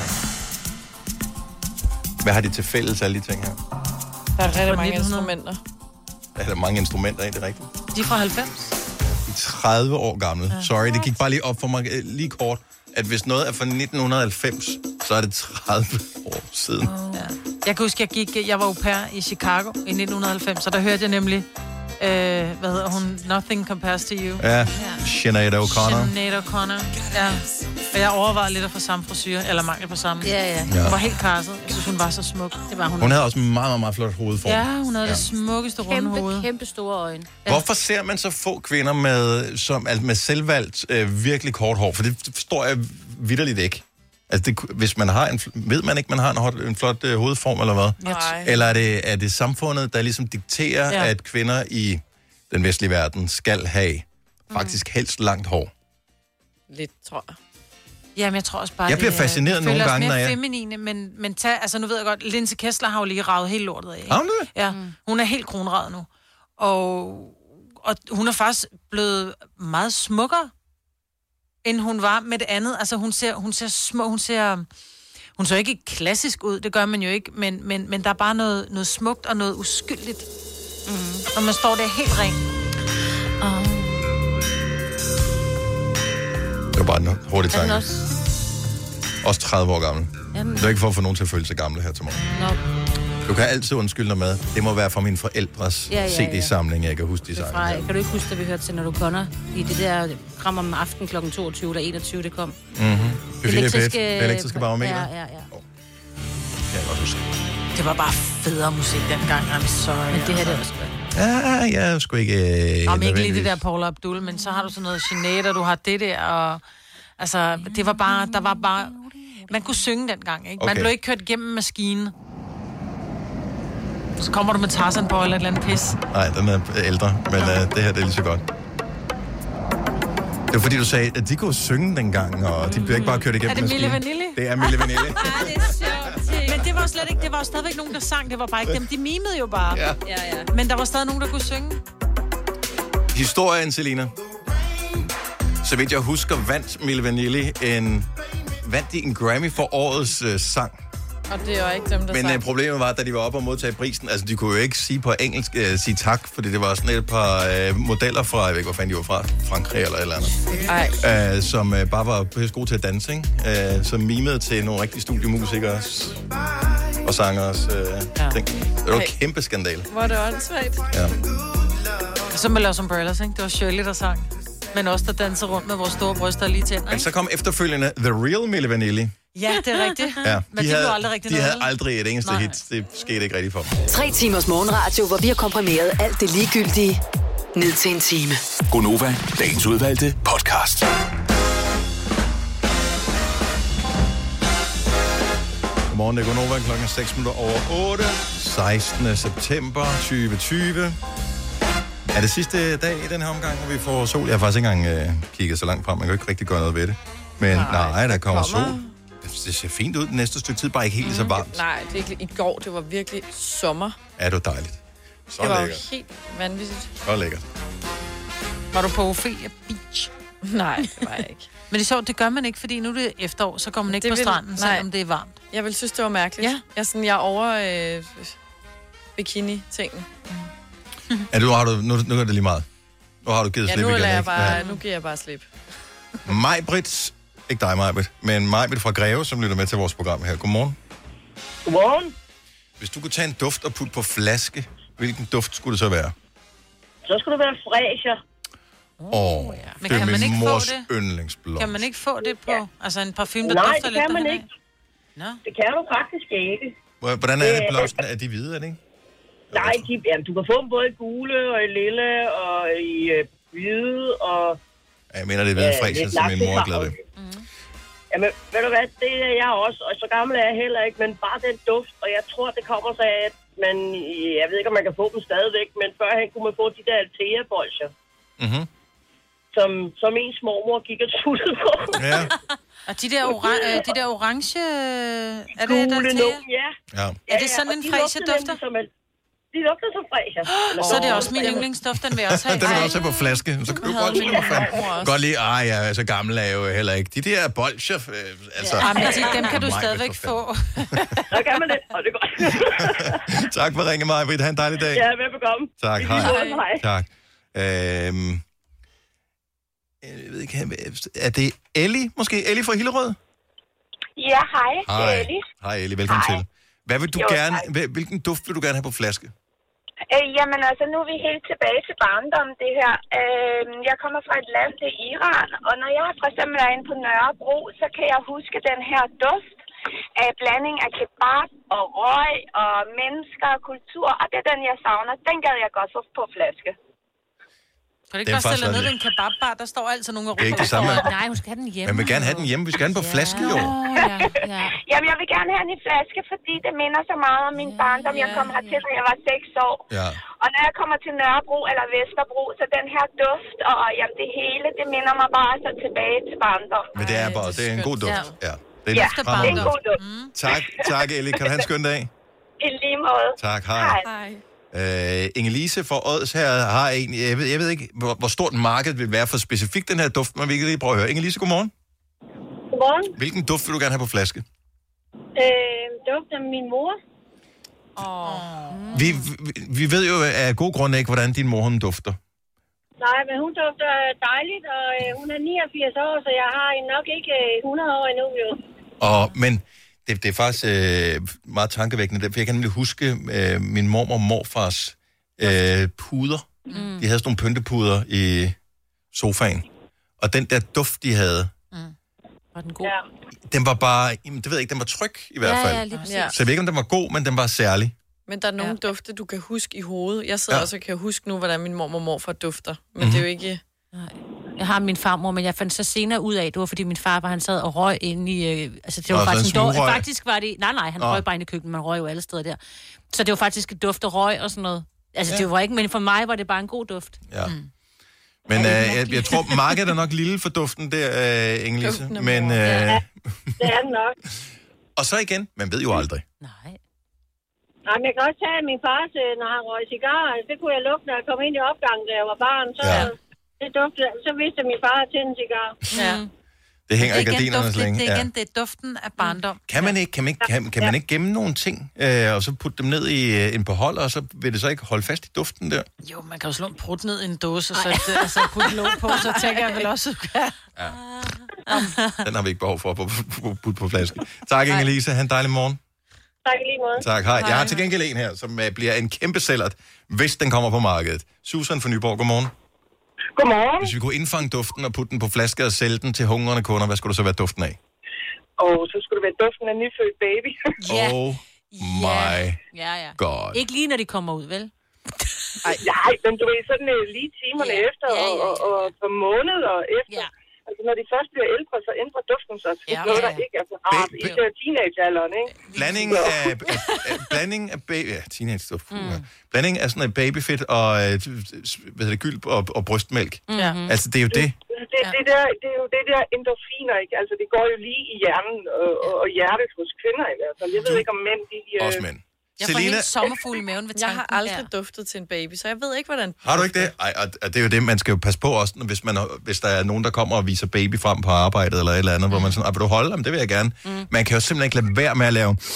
[SPEAKER 1] Hvad har de til fælles, alle de ting her?
[SPEAKER 3] Der er rigtig mange instrumenter.
[SPEAKER 1] Der er der mange instrumenter i, det er rigtigt.
[SPEAKER 4] De er fra halvfems.
[SPEAKER 1] De er tredive år gamle. Ja. Sorry, det gik bare lige op for mig lige kort, at hvis noget er fra nitten halvfems, så er det tredive år siden.
[SPEAKER 4] Oh. Ja. Jeg kan huske, jeg gik, jeg var au pair i Chicago i nitten halvfems, og der hørte jeg nemlig, øh, hvad hedder hun, Nothing Compares to You.
[SPEAKER 1] Ja, ja. Sinead O'Connor.
[SPEAKER 4] Sinead O'Connor, ja. Og jeg overvejede lidt at få samme frisyr, eller mangel på samme.
[SPEAKER 2] Ja, ja.
[SPEAKER 1] Ja.
[SPEAKER 4] Hun var helt karset. Jeg synes, hun var så smuk. Det var hun.
[SPEAKER 1] Hun havde også en meget, meget, meget flot hovedform.
[SPEAKER 4] Ja, hun havde ja. det smukkeste runde
[SPEAKER 2] kæmpe,
[SPEAKER 4] hoved.
[SPEAKER 2] Kæmpe store øjne.
[SPEAKER 1] Ja. Hvorfor ser man så få kvinder med, som, altså med selvvalgt øh, virkelig kort hår? For det forstår jeg vitterligt ikke. Altså, det, hvis man har en... Ved man ikke, man har en, hot, en flot øh, hovedform, eller hvad?
[SPEAKER 3] Nej.
[SPEAKER 1] Eller er det, er det samfundet, der ligesom dikterer, ja. at kvinder i den vestlige verden skal have faktisk helst langt hår?
[SPEAKER 3] Lidt, tror jeg.
[SPEAKER 4] Jamen, jeg tror også bare,
[SPEAKER 1] Jeg bliver
[SPEAKER 4] det,
[SPEAKER 1] fascineret
[SPEAKER 4] vi
[SPEAKER 1] nogle
[SPEAKER 4] føler os
[SPEAKER 1] gange,
[SPEAKER 4] mere
[SPEAKER 1] når jeg-
[SPEAKER 4] feminine, men, men tag, altså nu ved jeg godt, Linse Kessler har jo lige ravet helt lortet af. Ikke?
[SPEAKER 1] Har hun det?
[SPEAKER 4] Ja, hun er helt kronravet nu. Og, og hun er faktisk blevet meget smukkere, end hun var med det andet. Altså hun ser, hun ser små, hun ser... Hun ser ikke klassisk ud, det gør man jo ikke, men, men, men der er bare noget, noget smukt og noget uskyldigt, mm. når man står der helt ren. Oh.
[SPEAKER 1] Det var bare en hurtig tanke.
[SPEAKER 2] også?
[SPEAKER 1] Også tredive år gammel.
[SPEAKER 2] Jamen.
[SPEAKER 1] Det er ikke for at få nogen til at føle sig gamle her til morgen.
[SPEAKER 2] Nå.
[SPEAKER 1] Du kan altid undskylde dig med. Det må være fra mine forældres
[SPEAKER 2] Ja, ja, ja.
[SPEAKER 1] C D-samling, jeg kan huske de sange.
[SPEAKER 2] Fra, kan du ikke huske, da vi hørte til, når du kommer i det der program om aftenen klokken toogtyve eller enogtyve, det kom?
[SPEAKER 1] Mhm.
[SPEAKER 2] Elektriske-
[SPEAKER 1] Det elektriske barometer.
[SPEAKER 2] Ja, ja, ja.
[SPEAKER 1] Jeg kan godt huske.
[SPEAKER 4] Det var bare federe musik dengang, I'm sorry.
[SPEAKER 2] Men det her, det er også godt.
[SPEAKER 1] Ja, jeg er sgu ikke... Øh,
[SPEAKER 4] Om ikke lige
[SPEAKER 1] nødvendigvis.
[SPEAKER 4] det der Paula Abdul, men så har du sådan noget Sinead, og du har det der, og... Altså, det var bare... Der var bare... Man kunne synge dengang, ikke? Man
[SPEAKER 1] Okay.
[SPEAKER 4] blev ikke kørt igennem maskinen. Så kommer du med Tarzan på eller et eller andet pis.
[SPEAKER 1] Nej, den er ældre, men øh, det her det er lige så godt. Det var fordi, du sagde, at de kunne synge dengang, og de blev ikke bare kørt igennem
[SPEAKER 4] Er det Milli
[SPEAKER 1] maskinen.
[SPEAKER 4] Vanilli?
[SPEAKER 1] Det er Milli Vanilli.
[SPEAKER 2] det er sjovt.
[SPEAKER 4] Men det var jo slet ikke... Det var jo stadigvæk nogen, der sang. Det var bare ikke dem. De mimede jo bare.
[SPEAKER 1] Ja.
[SPEAKER 2] Ja, ja.
[SPEAKER 4] Men der var stadig nogen, der kunne synge.
[SPEAKER 1] Historien, Selina. Så vidt jeg husker, vandt Milli Vanilli en... Vandt de en Grammy for årets øh, sang.
[SPEAKER 3] Og det er jo ikke dem, der
[SPEAKER 1] Men
[SPEAKER 3] sang.
[SPEAKER 1] øh, problemet var, da de var oppe og modtage prisen, altså de kunne jo ikke sige på engelsk, øh, sige tak, fordi det var sådan et par øh, modeller fra, jeg ved ikke, hvor fanden de var fra, Frankrig eller et eller andet,
[SPEAKER 3] Ej.
[SPEAKER 1] øh, som øh, bare var pisse gode til at danse, ikke? Øh, som mimede til nogle rigtige studiemusikere og sangers øh, ja. ting. Det var en kæmpe skandale.
[SPEAKER 3] Hvor er det åndssvagt.
[SPEAKER 1] Ja.
[SPEAKER 4] Så med Los Umbrellas, ikke? Det var Shirley, der sang. Men også der danser rundt med vores store bryster lige tænder,
[SPEAKER 1] Men
[SPEAKER 4] ikke?
[SPEAKER 1] så kom efterfølgende The Real Milli Vanilli.
[SPEAKER 4] Ja, det er rigtigt.
[SPEAKER 1] Ja,
[SPEAKER 4] Men
[SPEAKER 1] de
[SPEAKER 4] det
[SPEAKER 1] havde,
[SPEAKER 4] blev aldrig rigtig
[SPEAKER 1] de
[SPEAKER 4] noget.
[SPEAKER 1] havde aldrig et eneste
[SPEAKER 4] Nej.
[SPEAKER 1] hit. Det skete ikke rigtigt for dem.
[SPEAKER 5] Tre timers morgenradio, hvor vi har komprimeret alt det ligegyldige ned til en time.
[SPEAKER 6] Gonova, dagens udvalgte podcast.
[SPEAKER 1] Godmorgen, det er Gonova, klokken seks minutter over otte. sekstende september tyve tyve. Er det sidste dag i den her omgang, hvor vi får sol? Jeg har faktisk ikke engang øh, kigget så langt frem. Man kan jo ikke rigtig gøre noget ved det. Men nej, nej der kommer,
[SPEAKER 3] kommer.
[SPEAKER 1] sol. Det ser fint ud det næste stykke tid, bare ikke helt lige så varmt.
[SPEAKER 3] Nej, det er ikke, i går, det var virkelig sommer.
[SPEAKER 1] Er du dejligt. Så
[SPEAKER 3] det var jo
[SPEAKER 1] lækkert.
[SPEAKER 3] helt vanvittigt.
[SPEAKER 1] Så lækkert.
[SPEAKER 4] Var du på Ophelia Beach?
[SPEAKER 3] Nej, det var jeg ikke.
[SPEAKER 4] Men det er sjovt, det gør man ikke, fordi nu er det efterår, så går man ikke
[SPEAKER 3] Det
[SPEAKER 4] på
[SPEAKER 3] vil-
[SPEAKER 4] stranden,
[SPEAKER 3] nej.
[SPEAKER 4] selvom det er varmt.
[SPEAKER 3] Jeg vil synes, det var mærkeligt. Ja. Jeg er sådan, jeg er over øh, bikini-tingen.
[SPEAKER 1] Er du, har du, nu, nu er det lige meget. Nu har du givet
[SPEAKER 3] Ja,
[SPEAKER 1] slip
[SPEAKER 3] nu,
[SPEAKER 1] igen,
[SPEAKER 3] lader jeg
[SPEAKER 1] ikke?
[SPEAKER 3] bare, nu giver jeg bare slip.
[SPEAKER 1] Majbrit, ikke dig Majbrit, men Majbrit fra Greve, som lytter med til vores program her. Godmorgen.
[SPEAKER 18] Godmorgen.
[SPEAKER 1] Hvis du kunne tage en duft og putte på flaske, hvilken duft skulle det så være?
[SPEAKER 18] Så skulle det være fræscher.
[SPEAKER 1] Åh, oh, ja.
[SPEAKER 4] Men
[SPEAKER 1] det er
[SPEAKER 4] kan man
[SPEAKER 1] min
[SPEAKER 4] ikke få
[SPEAKER 1] mors
[SPEAKER 4] det?
[SPEAKER 1] yndlingsblomst.
[SPEAKER 4] Kan man ikke få det på? Ja. Altså en parfume, der
[SPEAKER 18] Nej,
[SPEAKER 4] dufter
[SPEAKER 18] det
[SPEAKER 4] lidt
[SPEAKER 18] kan man
[SPEAKER 4] derhenad?
[SPEAKER 18] ikke.
[SPEAKER 4] Nå.
[SPEAKER 18] Det kan du faktisk ikke.
[SPEAKER 1] Hvor- Hvordan er det,
[SPEAKER 18] Øh,
[SPEAKER 1] blomsten? Er de hvide, er det ikke?
[SPEAKER 18] Nej, de, jamen, du kan få dem både i gule og i lille og i øh, hvide og...
[SPEAKER 1] Ja, jeg mener, det er hvide
[SPEAKER 18] Ja,
[SPEAKER 1] fræser,
[SPEAKER 18] lidt
[SPEAKER 1] som min mor er glad ved.
[SPEAKER 18] Jamen, ved du hvad, det er jeg også, og så gammel er jeg heller ikke, men bare den duft, og jeg tror, det kommer sig af, at man, jeg ved ikke, om man kan få dem stadigvæk, men førhen kunne man få de der Altea-bolcher,
[SPEAKER 1] Mhm.
[SPEAKER 18] som, som ens mormor gik og tuttede på.
[SPEAKER 1] Ja.
[SPEAKER 4] Og de der, ora- øh, de der orange... øh, Er det
[SPEAKER 18] Gule
[SPEAKER 4] der
[SPEAKER 18] nogen, ja.
[SPEAKER 1] Ja.
[SPEAKER 4] Er det sådan
[SPEAKER 18] og
[SPEAKER 4] en
[SPEAKER 18] de
[SPEAKER 4] fræse
[SPEAKER 18] lugter
[SPEAKER 4] dufter?
[SPEAKER 18] nemlig som en- De lugter som fræscher.
[SPEAKER 4] Så er det også min yndlingsduft, den vil jeg også have.
[SPEAKER 1] Den vil jeg også have på flaske. Så kan du godt
[SPEAKER 4] min
[SPEAKER 1] lide,
[SPEAKER 4] mormor
[SPEAKER 1] fanden.
[SPEAKER 4] også.
[SPEAKER 1] Godt lide, ej, jeg er så gammel er jeg jo heller ikke. De der bolcher, øh, altså...
[SPEAKER 4] Ja, men de- dem kan du
[SPEAKER 1] Mig,
[SPEAKER 4] stadigvæk
[SPEAKER 1] for
[SPEAKER 4] få.
[SPEAKER 18] Så kan man det, og det er godt.
[SPEAKER 1] Tak for at ringe mig, Britt. Ha' en dejlig dag.
[SPEAKER 18] Ja, velbekomme.
[SPEAKER 1] Tak,
[SPEAKER 18] I
[SPEAKER 1] hej.
[SPEAKER 18] lige måde, hej.
[SPEAKER 1] Tak. Øhm, jeg ved ikke, er det Ellie, måske? Ellie fra Hillerød?
[SPEAKER 19] Ja, hej. Det er
[SPEAKER 1] Hej.
[SPEAKER 19] Ellie.
[SPEAKER 1] Hej Ellie, velkommen
[SPEAKER 19] Hej.
[SPEAKER 1] til. Hvad vil du
[SPEAKER 19] Jo,
[SPEAKER 1] gerne,
[SPEAKER 19] tak.
[SPEAKER 1] hvil- hvilken duft vil du gerne have på flaske?
[SPEAKER 19] Øh, jamen altså, nu er vi helt tilbage til barndommen, det her. Øh, jeg kommer fra et land, det er Iran, og når jeg for eksempel er inde på Nørrebro, så kan jeg huske den her duft af blanding af kebab og røg og mennesker og kultur, og det er den, jeg savner. Den gad jeg godt få på flaske.
[SPEAKER 4] Kan du ikke bare stille ned ved en kebabbar? Der står altid nogen og
[SPEAKER 1] Det er ikke det samme.
[SPEAKER 2] Nej, hun skal have den hjemme.
[SPEAKER 1] Man vil gerne have den hjemme. Vi skal have den på flaske, jo.
[SPEAKER 2] Ja, ja.
[SPEAKER 19] Jamen, jeg vil gerne have den i flaske, fordi det minder så meget om min barndom. Jeg kom hertil, da jeg var seks år.
[SPEAKER 1] Ja.
[SPEAKER 19] Og når jeg kommer til Nørrebro eller Vesterbro, så den her duft og jamen, det hele, det minder mig bare så tilbage til barndom.
[SPEAKER 1] Men det er bare, det er en god duft. Ja. Det er
[SPEAKER 19] Ja,
[SPEAKER 1] lidt
[SPEAKER 19] det er en god duft.
[SPEAKER 1] Mm. Tak, tak Ellie. Kan du have en skøn dag?
[SPEAKER 19] I lige måde.
[SPEAKER 1] Tak, hej.
[SPEAKER 19] Hej.
[SPEAKER 1] Uh, Inge-Lise fra Ods her har en, jeg ved, jeg ved ikke, hvor, hvor stort markedet vil være for specifikt den her duft, men vi kan lige prøve at høre. Inge-Lise, godmorgen.
[SPEAKER 20] Godmorgen.
[SPEAKER 1] Hvilken duft vil du gerne have på flaske?
[SPEAKER 20] Øh, duft af min mor.
[SPEAKER 1] Vi, vi, vi ved jo af god grund ikke, hvordan din mor hun dufter.
[SPEAKER 20] Nej, men hun dufter dejligt, og øh, hun er niogfirs år, så jeg har nok ikke øh, hundrede år endnu, jo.
[SPEAKER 1] Og, men det, det er faktisk øh, meget tankevækkende, for jeg kan nemlig huske øh, min mormor og morfars øh, puder. Mm. De havde sådan nogle pyntepuder i sofaen. Og den der duft, de havde,
[SPEAKER 2] Var den god?
[SPEAKER 20] Ja.
[SPEAKER 1] den var bare, jamen, det ved jeg ikke, den var tryg i hvert
[SPEAKER 3] Ja,
[SPEAKER 1] fald.
[SPEAKER 3] ja, lige præcis.
[SPEAKER 1] Så jeg ved ikke, om den var god, men den var særlig.
[SPEAKER 3] Men der er nogle ja. dufte, du kan huske i hovedet. Jeg sidder
[SPEAKER 1] Ja.
[SPEAKER 3] ja. også og kan huske nu, hvordan min mormor og morfar dufter. Men
[SPEAKER 1] Mhm.
[SPEAKER 3] mm-hmm. det er jo ikke...
[SPEAKER 2] Jeg har min farmor, men jeg fandt så senere ud af, det var fordi min far var, han sad og røg inde i... Øh, altså det var
[SPEAKER 1] Nå, så
[SPEAKER 2] faktisk
[SPEAKER 1] en
[SPEAKER 2] en dår,
[SPEAKER 1] smugrøg.
[SPEAKER 2] faktisk var det... Nej, nej, han
[SPEAKER 1] Nå.
[SPEAKER 2] røg bare inde i køkkenet, man røg jo alle steder der. Så det var faktisk et duft af røg og sådan noget. Altså
[SPEAKER 1] Ja.
[SPEAKER 2] det var ikke, men for mig var det bare en god duft.
[SPEAKER 1] Ja. Mm. Men øh, jeg, jeg tror, markedet er nok lille for duften der, øh, Inge-Lise.
[SPEAKER 20] Duften af
[SPEAKER 1] Men,
[SPEAKER 20] mor.
[SPEAKER 1] øh,
[SPEAKER 20] Ja. Det er den nok.
[SPEAKER 1] og så igen, man ved jo aldrig.
[SPEAKER 20] Nej, men jeg kan også tage min fars, øh, når han røg cigar. Det kunne jeg lugte, når jeg kom ind i opgangen, da jeg var barn. Så,
[SPEAKER 1] Ja.
[SPEAKER 20] det duftede, så vidste min far at tænde en cigar.
[SPEAKER 4] Ja.
[SPEAKER 1] Det hænger i
[SPEAKER 4] Det er igen
[SPEAKER 1] gardinerne så
[SPEAKER 4] duften,
[SPEAKER 1] længe.
[SPEAKER 4] det er
[SPEAKER 1] Ja.
[SPEAKER 4] igen, det er duften af barndom.
[SPEAKER 1] Kan man ikke, kan man ikke, kan, kan man ikke gemme nogle ting, øh, og så putte dem ned i øh, en beholder, og så vil det så ikke holde fast i duften der?
[SPEAKER 4] Jo, man kan jo slå en prut ned i en dåse, og så det, altså, putte låg på, så tænker jeg vel også, at
[SPEAKER 1] Ja. Den har vi ikke behov for at putte på flaske. Tak, Inge-Lise. Ha' en dejlig morgen.
[SPEAKER 20] Tak i lige måde.
[SPEAKER 1] Tak, hej. Jeg har til gengæld en her, som øh, bliver en kæmpe sælgert, hvis den kommer på markedet. Susan fra Nyborg, godmorgen.
[SPEAKER 21] Godmorgen.
[SPEAKER 1] Hvis vi kunne indfange duften og putte den på flaske og sælge den til hungrende kunder, hvad skulle det så være duften af?
[SPEAKER 21] Og så skulle det være duften af nyfødt baby.
[SPEAKER 2] Ja.
[SPEAKER 1] Oh my
[SPEAKER 2] Ja, ja.
[SPEAKER 1] god.
[SPEAKER 2] Ikke lige, når de kommer ud, vel?
[SPEAKER 21] Ej, nej, men du ved, sådan uh, lige timerne
[SPEAKER 2] Ja.
[SPEAKER 21] efter,
[SPEAKER 2] Ja, ja,
[SPEAKER 21] og, og, og på måneder efter.
[SPEAKER 2] Ja.
[SPEAKER 21] Altså, når de først bliver ældre, så ændrer duften sig. Det er
[SPEAKER 2] Ja.
[SPEAKER 21] noget, der
[SPEAKER 2] Ja.
[SPEAKER 21] ikke er så rart i der teenagealderen, ikke?
[SPEAKER 1] Blanding af, af, af, blanding af baby... Ja, teenage-stuff. Mm. Blanding af sådan et babyfedt og, øh, hvad hedder det, gylp og, og brystmælk.
[SPEAKER 21] Ja.
[SPEAKER 1] Altså, det er jo det.
[SPEAKER 21] Det, det, der, det er jo det der endorfiner, ikke? Altså, det går jo lige i hjernen og, og, og hjertet hos kvinder i hvert fald. Jeg ved ikke, om mænd, de... Øh...
[SPEAKER 1] Også mænd.
[SPEAKER 4] Jeg får
[SPEAKER 1] Selina-
[SPEAKER 4] helt sommerfugl i maven ved
[SPEAKER 3] Jeg
[SPEAKER 4] tanken.
[SPEAKER 3] har aldrig ja. duftet til en baby, så jeg ved ikke, hvordan...
[SPEAKER 1] Har du ikke det? Ej, og og det er jo det, man skal jo passe på også, hvis, man, hvis der er nogen, der kommer og viser baby frem på arbejdet eller et eller andet, mm. hvor man sådan, vil du holde dem? Det vil jeg gerne. Mm. Man kan jo simpelthen ikke lade være med at lave...
[SPEAKER 4] Ja.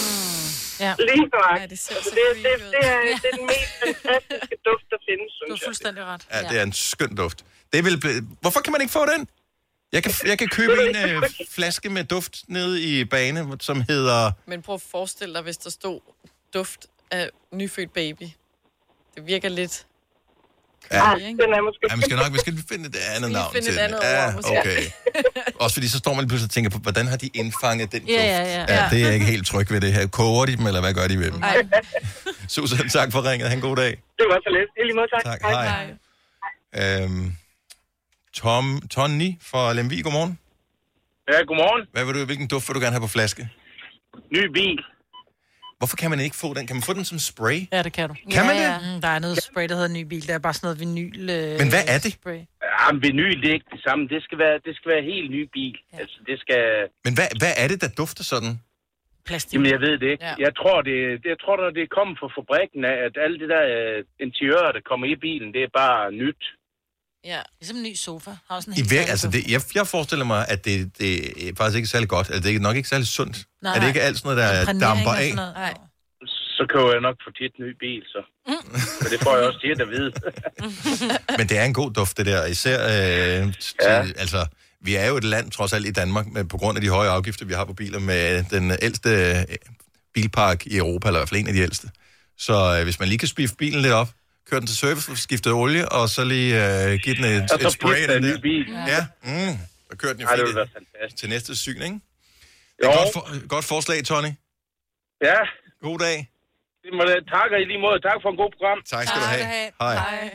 [SPEAKER 21] Lige nok.
[SPEAKER 3] Ja, det,
[SPEAKER 21] altså, det, det, det, er, det er den mest fantastiske duft, der findes, synes
[SPEAKER 4] Du er fuldstændig ret.
[SPEAKER 1] Ja, det er en skøn duft. Det vil blive... Hvorfor kan man ikke få den? Jeg kan, jeg kan købe en øh, flaske med duft nede i Bane, som hedder...
[SPEAKER 3] Men prøv at forestille dig, hvis der stod duft af nyfødt baby. Det virker lidt...
[SPEAKER 1] Ja,
[SPEAKER 21] Ah, den er måske...
[SPEAKER 1] ja, vi skal nok vi skal finde et andet
[SPEAKER 3] lige
[SPEAKER 1] navn
[SPEAKER 3] finde
[SPEAKER 1] til
[SPEAKER 3] et
[SPEAKER 1] den.
[SPEAKER 3] andet
[SPEAKER 1] Ja,
[SPEAKER 3] ord, måske.
[SPEAKER 1] okay. Også fordi så står man pludselig og tænker på, hvordan har de indfanget den duft?
[SPEAKER 2] Ja, ja, ja.
[SPEAKER 1] ja det er jeg ikke helt tryg ved det her. Koger de dem, eller hvad gør de ved dem?
[SPEAKER 3] Ej.
[SPEAKER 1] Susan, tak for ringet. Ha' en god dag.
[SPEAKER 21] Det var så lidt. I lige måde, tak.
[SPEAKER 1] Tak, hej. Øhm, Tom, Tony fra Lemvig, godmorgen.
[SPEAKER 22] Ja, godmorgen.
[SPEAKER 1] Hvad vil du, hvilken duft vil du gerne have på flaske?
[SPEAKER 22] Ny bil.
[SPEAKER 1] Hvorfor kan man ikke få den? Kan man få den som spray?
[SPEAKER 4] Ja, det kan du.
[SPEAKER 1] Kan man
[SPEAKER 4] ja,
[SPEAKER 1] det?
[SPEAKER 4] Ja. Mm, der er noget spray, der hedder ny bil. Der er bare sådan noget vinyl... Øh,
[SPEAKER 1] Men hvad er det?
[SPEAKER 4] Spray.
[SPEAKER 22] Ja, men vinyl, det er ikke det samme. Det skal være, det skal være helt ny bil. Ja. Altså, det skal...
[SPEAKER 1] Men hvad, hvad er det, der dufter sådan?
[SPEAKER 4] Plastik.
[SPEAKER 22] Jamen, jeg ved det ikke.
[SPEAKER 4] Ja.
[SPEAKER 22] Jeg tror, det, det, jeg tror, når det kommer fra fabrikken af, at alle det der uh, interiører, der kommer i bilen, det er bare nyt.
[SPEAKER 4] Ja, ligesom en ny sofa. Har også en
[SPEAKER 1] I
[SPEAKER 4] helt
[SPEAKER 1] virke,
[SPEAKER 4] særlig
[SPEAKER 1] altså
[SPEAKER 4] duft.
[SPEAKER 1] det, jeg, jeg forestiller mig, at det, det er faktisk ikke særlig godt. Altså, det er nok ikke særlig sundt.
[SPEAKER 4] Nej,
[SPEAKER 1] er det ikke alt sådan noget, der
[SPEAKER 4] Præmering
[SPEAKER 1] damper
[SPEAKER 4] og
[SPEAKER 1] af?
[SPEAKER 4] sådan noget. Nej.
[SPEAKER 22] Så køber jeg nok for tit en ny bil, så. Mm. Så det får jeg også tit at vide.
[SPEAKER 1] Men det er en god duft, det der. Især, øh, til,
[SPEAKER 22] Ja.
[SPEAKER 1] altså, vi er jo et land, trods alt i Danmark, med, på grund af de høje afgifter, vi har på biler, med den ældste øh, bilpark i Europa, eller i hvert fald en af de ældste. Så øh, hvis man lige kan spifte bilen lidt op, køre den til service, skifte olie, og så lige øh, give den et,
[SPEAKER 22] Og så
[SPEAKER 1] et spray
[SPEAKER 22] skifte
[SPEAKER 1] af
[SPEAKER 22] en
[SPEAKER 1] den
[SPEAKER 22] ny
[SPEAKER 1] der.
[SPEAKER 22] bil.
[SPEAKER 1] Ja, mm, og køre den jo
[SPEAKER 22] Ej, det
[SPEAKER 1] fint
[SPEAKER 22] ville være fantastisk.
[SPEAKER 1] til næste syn, ikke? Det
[SPEAKER 22] Jo.
[SPEAKER 1] er godt, for, godt forslag, Tony.
[SPEAKER 22] Ja.
[SPEAKER 1] God dag.
[SPEAKER 22] Det må jeg takke i lige måde. Tak for en god program.
[SPEAKER 1] Tak skal du have. Hej.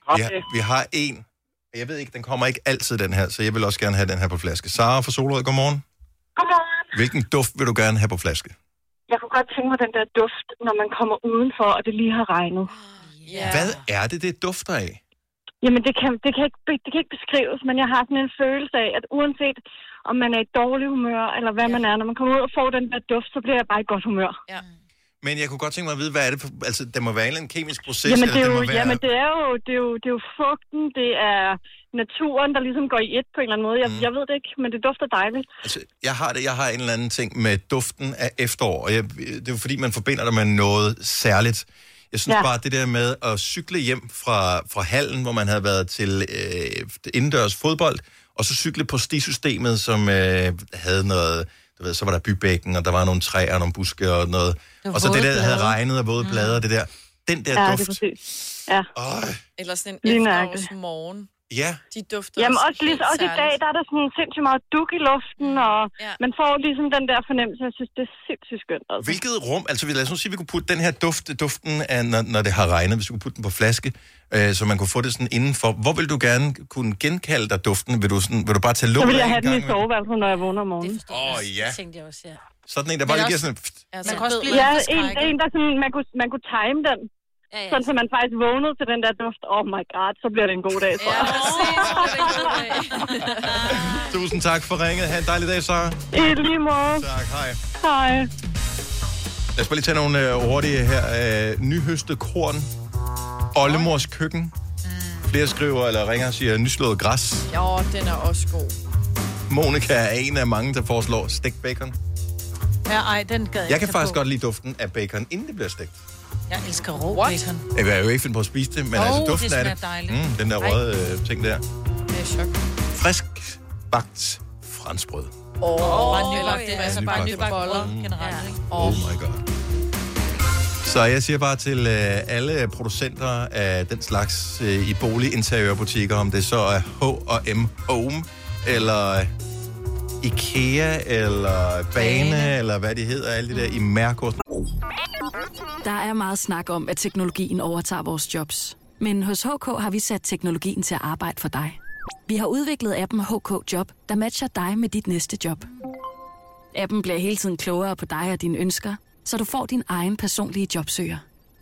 [SPEAKER 1] Vi har, vi har en. Jeg ved ikke, den kommer ikke altid, den her, så jeg vil også gerne have den her på flaske. Sara fra Solrød, godmorgen.
[SPEAKER 7] Godmorgen.
[SPEAKER 1] Hvilken duft vil du gerne have på flaske?
[SPEAKER 7] Jeg kunne godt tænke mig den der duft, når man kommer udenfor, og det lige har regnet.
[SPEAKER 1] Yeah. Hvad er det, det dufter af?
[SPEAKER 7] Jamen, det kan, det, kan ikke, det kan ikke beskrives, men jeg har sådan en følelse af, at uanset om man er i dårlig humør, eller hvad ja. man er, når man kommer ud og får den der duft, så bliver jeg bare i godt humør.
[SPEAKER 3] Ja.
[SPEAKER 1] Men jeg kunne godt tænke mig at vide, hvad er det for... Altså, der må være en eller anden kemisk proces,
[SPEAKER 7] jamen, det er
[SPEAKER 1] eller
[SPEAKER 7] jo,
[SPEAKER 1] det må være...
[SPEAKER 7] Jamen, det er, jo, det, er jo, det er jo fugten, det er naturen, der ligesom går i et på en eller anden måde. Jeg, mm. jeg ved det ikke, men det dufter dejligt.
[SPEAKER 1] Altså, jeg har det. Jeg har en eller anden ting med duften af efterår, og jeg, det er jo fordi, man forbinder det med noget særligt. Jeg synes ja. bare, det der med at cykle hjem fra, fra hallen, hvor man havde været til øh, indendørs fodbold, og så cykle på stisystemet, som øh, havde noget... Du ved, så var der bybækken, og der var nogle træer og nogle buske og noget. Og så det der, der havde regnet og våde blader, mm. det der. Den der
[SPEAKER 7] ja,
[SPEAKER 1] duft.
[SPEAKER 7] Det er præcis. Ja.
[SPEAKER 1] Øj.
[SPEAKER 3] Eller sådan en efterårsmorgen.
[SPEAKER 1] Ja.
[SPEAKER 3] De dufter
[SPEAKER 7] Jamen
[SPEAKER 3] også,
[SPEAKER 7] også, lige, også i dag, der er der sådan sindssygt meget duk i luften, og ja. man får ligesom den der fornemmelse, jeg synes, det er sindssygt skønt. Altså.
[SPEAKER 1] Hvilket rum, altså lad os nu sige, at vi kunne putte den her duft, duften af, når, når det har regnet, hvis vi kunne putte den på flaske, øh, så man kunne få det sådan indenfor. Hvor vil du gerne kunne genkalde dig duften? Vil du, sådan, vil du bare tage låget?
[SPEAKER 7] Så vil jeg have den i soveværelset, når jeg vågner om morgenen.
[SPEAKER 1] Åh, oh, ja.
[SPEAKER 2] Det tænkte jeg også, ja.
[SPEAKER 1] Sådan en, der bare lige giver sådan...
[SPEAKER 7] Ja, man kan også blive ja, en, en, der sådan, man kunne, man kunne time den. Ja, ja. Sådan, så man faktisk vågnede til den der duft. Oh my god, så bliver det en god dag, tror jeg.
[SPEAKER 1] Ja, tusind tak for ringet. Ha' en dejlig dag, Sara.
[SPEAKER 7] I lige måde.
[SPEAKER 1] Tak, hej.
[SPEAKER 7] Hej.
[SPEAKER 1] Lad os bare lige tage nogle uh, hurtige her. Uh, nyhøstet korn. Oldemors køkken. Flere skriver eller ringer og siger nyslået græs.
[SPEAKER 3] Jo, den er også god.
[SPEAKER 1] Monika er en af mange, der foreslår stegt bacon.
[SPEAKER 4] Ja, ej, den gad jeg
[SPEAKER 1] Jeg kan faktisk
[SPEAKER 4] på.
[SPEAKER 1] godt lide duften af bacon, inden det bliver stegt.
[SPEAKER 4] Jeg elsker rå bacon.
[SPEAKER 1] Jeg vil jo ikke finde på at spise det, men
[SPEAKER 4] oh,
[SPEAKER 1] altså duften
[SPEAKER 4] det
[SPEAKER 1] af det.
[SPEAKER 4] Dejligt.
[SPEAKER 1] Mm, den der røde øh, ting der.
[SPEAKER 3] Det er chok.
[SPEAKER 1] Frisk bagt franskbrød.
[SPEAKER 3] Åh, oh,
[SPEAKER 4] bare nybagt, det er altså bare
[SPEAKER 1] nybagt
[SPEAKER 4] nybagt boller mm. generelt, ikke?
[SPEAKER 1] Oh my god. Så jeg siger bare til øh, alle producenter af den slags øh, i boliginteriørbutikker, om det så er H og M Home, eller IKEA, eller Bane, Bane, eller hvad de hedder, alle de der i Mærkos.
[SPEAKER 9] Der er meget snak om, at teknologien overtager vores jobs. Men hos H K har vi sat teknologien til at arbejde for dig. Vi har udviklet appen H K Job, der matcher dig med dit næste job. Appen bliver hele tiden klogere på dig og dine ønsker, så du får din egen personlige jobsøger.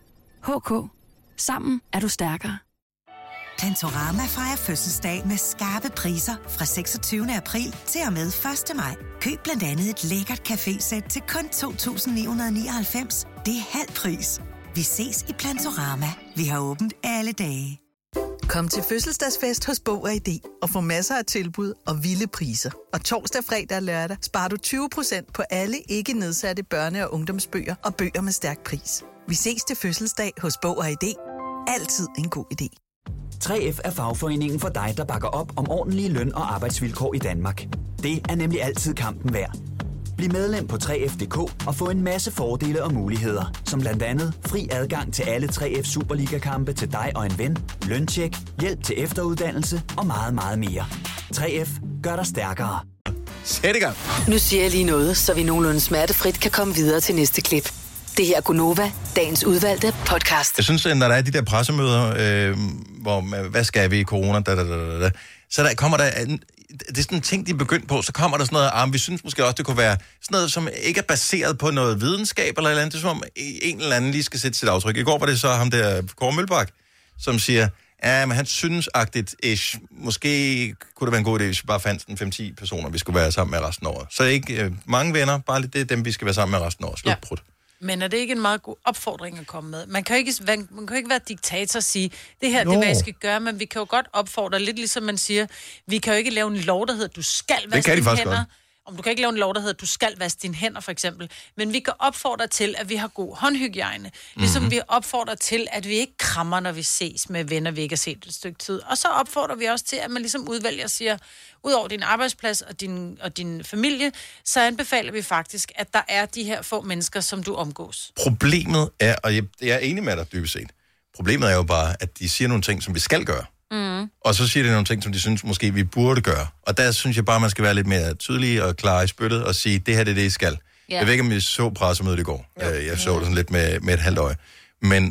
[SPEAKER 9] H K. Sammen er du stærkere.
[SPEAKER 15] Plantorama fejrer fødselsdag med skarpe priser fra seksogtyvende april til og med første maj. Køb blandt andet et lækkert cafésæt til kun to tusind ni hundrede nioghalvfems. Det er halv pris. Vi ses i Plantorama. Vi har åbent alle dage.
[SPEAKER 16] Kom til fødselsdagsfest hos Bog og I D og få masser af tilbud og vilde priser. Og torsdag, fredag og lørdag sparer du tyve procent på alle ikke nedsatte børne- og ungdomsbøger og bøger med stærk pris. Vi ses til fødselsdag hos Bog og I D. Altid en god idé.
[SPEAKER 8] tre F er fagforeningen for dig, der bakker op om ordentlige løn- og arbejdsvilkår i Danmark. Det er nemlig altid kampen værd. Bliv medlem på tre F punktum d k og få en masse fordele og muligheder, som blandt andet fri adgang til alle tre F Superliga-kampe til dig og en ven, løntjek, hjælp til efteruddannelse og meget, meget mere. tre F gør dig stærkere.
[SPEAKER 1] Sæt i gang.
[SPEAKER 5] Nu siger jeg lige noget, så vi nogenlunde smertefrit kan komme videre til næste klip. Det her er Gunova, dagens udvalgte podcast.
[SPEAKER 1] Jeg synes, når der er de der pressemøder, øh, hvor man, hvad skal vi i corona, da, da, da, da, så der kommer der, det er sådan en ting, de er begyndt på, så kommer der sådan noget, ah, vi synes måske også, det kunne være sådan noget, som ikke er baseret på noget videnskab eller et eller andet, det er som om en eller anden lige skal sætte sit aftryk. I går var det så ham der, Kåre Mølbak, som siger, ja, men han synes-agtigt ish, måske kunne det være en god idé, hvis vi bare fandt en fem til ti personer, vi skulle være sammen med resten af året. Så ikke øh, mange venner, bare lidt det er dem, vi skal være sammen med resten af året. Slut, ja.
[SPEAKER 4] Men er det ikke en meget god opfordring at komme med? Man kan jo ikke, man kan jo ikke være diktator og sige, det her,
[SPEAKER 1] Nå.
[SPEAKER 4] det er, hvad jeg skal gøre, men vi kan jo godt opfordre, lidt ligesom man siger, vi kan jo ikke lave en lov, der hedder, du skal vaske dine hænder. Godt. Om du kan ikke lave en lov, der hedder, du skal vaske dine hænder, for eksempel. Men vi kan opfordre til, at vi har god håndhygiejne. Ligesom mm-hmm. vi opfordrer til, at vi ikke krammer, når vi ses med venner, vi ikke har set et stykke tid. Og så opfordrer vi også til, at man ligesom udvælger og siger, ud over din arbejdsplads og din, og din familie, så anbefaler vi faktisk, at der er de her få mennesker, som du omgås.
[SPEAKER 1] Problemet er, og jeg, jeg er enig med dig dybest set, problemet er jo bare, at de siger nogle ting, som vi skal gøre. Mm. Og så siger de nogle ting, som de synes måske, vi burde gøre. Og der synes jeg bare, man skal være lidt mere tydelig og klar i spyttet og sige, det her det er det, I skal. Yeah. Jeg ved ikke, om I så pressemødet i går. Jo. Jeg så det sådan lidt med, med et halvt øje. Men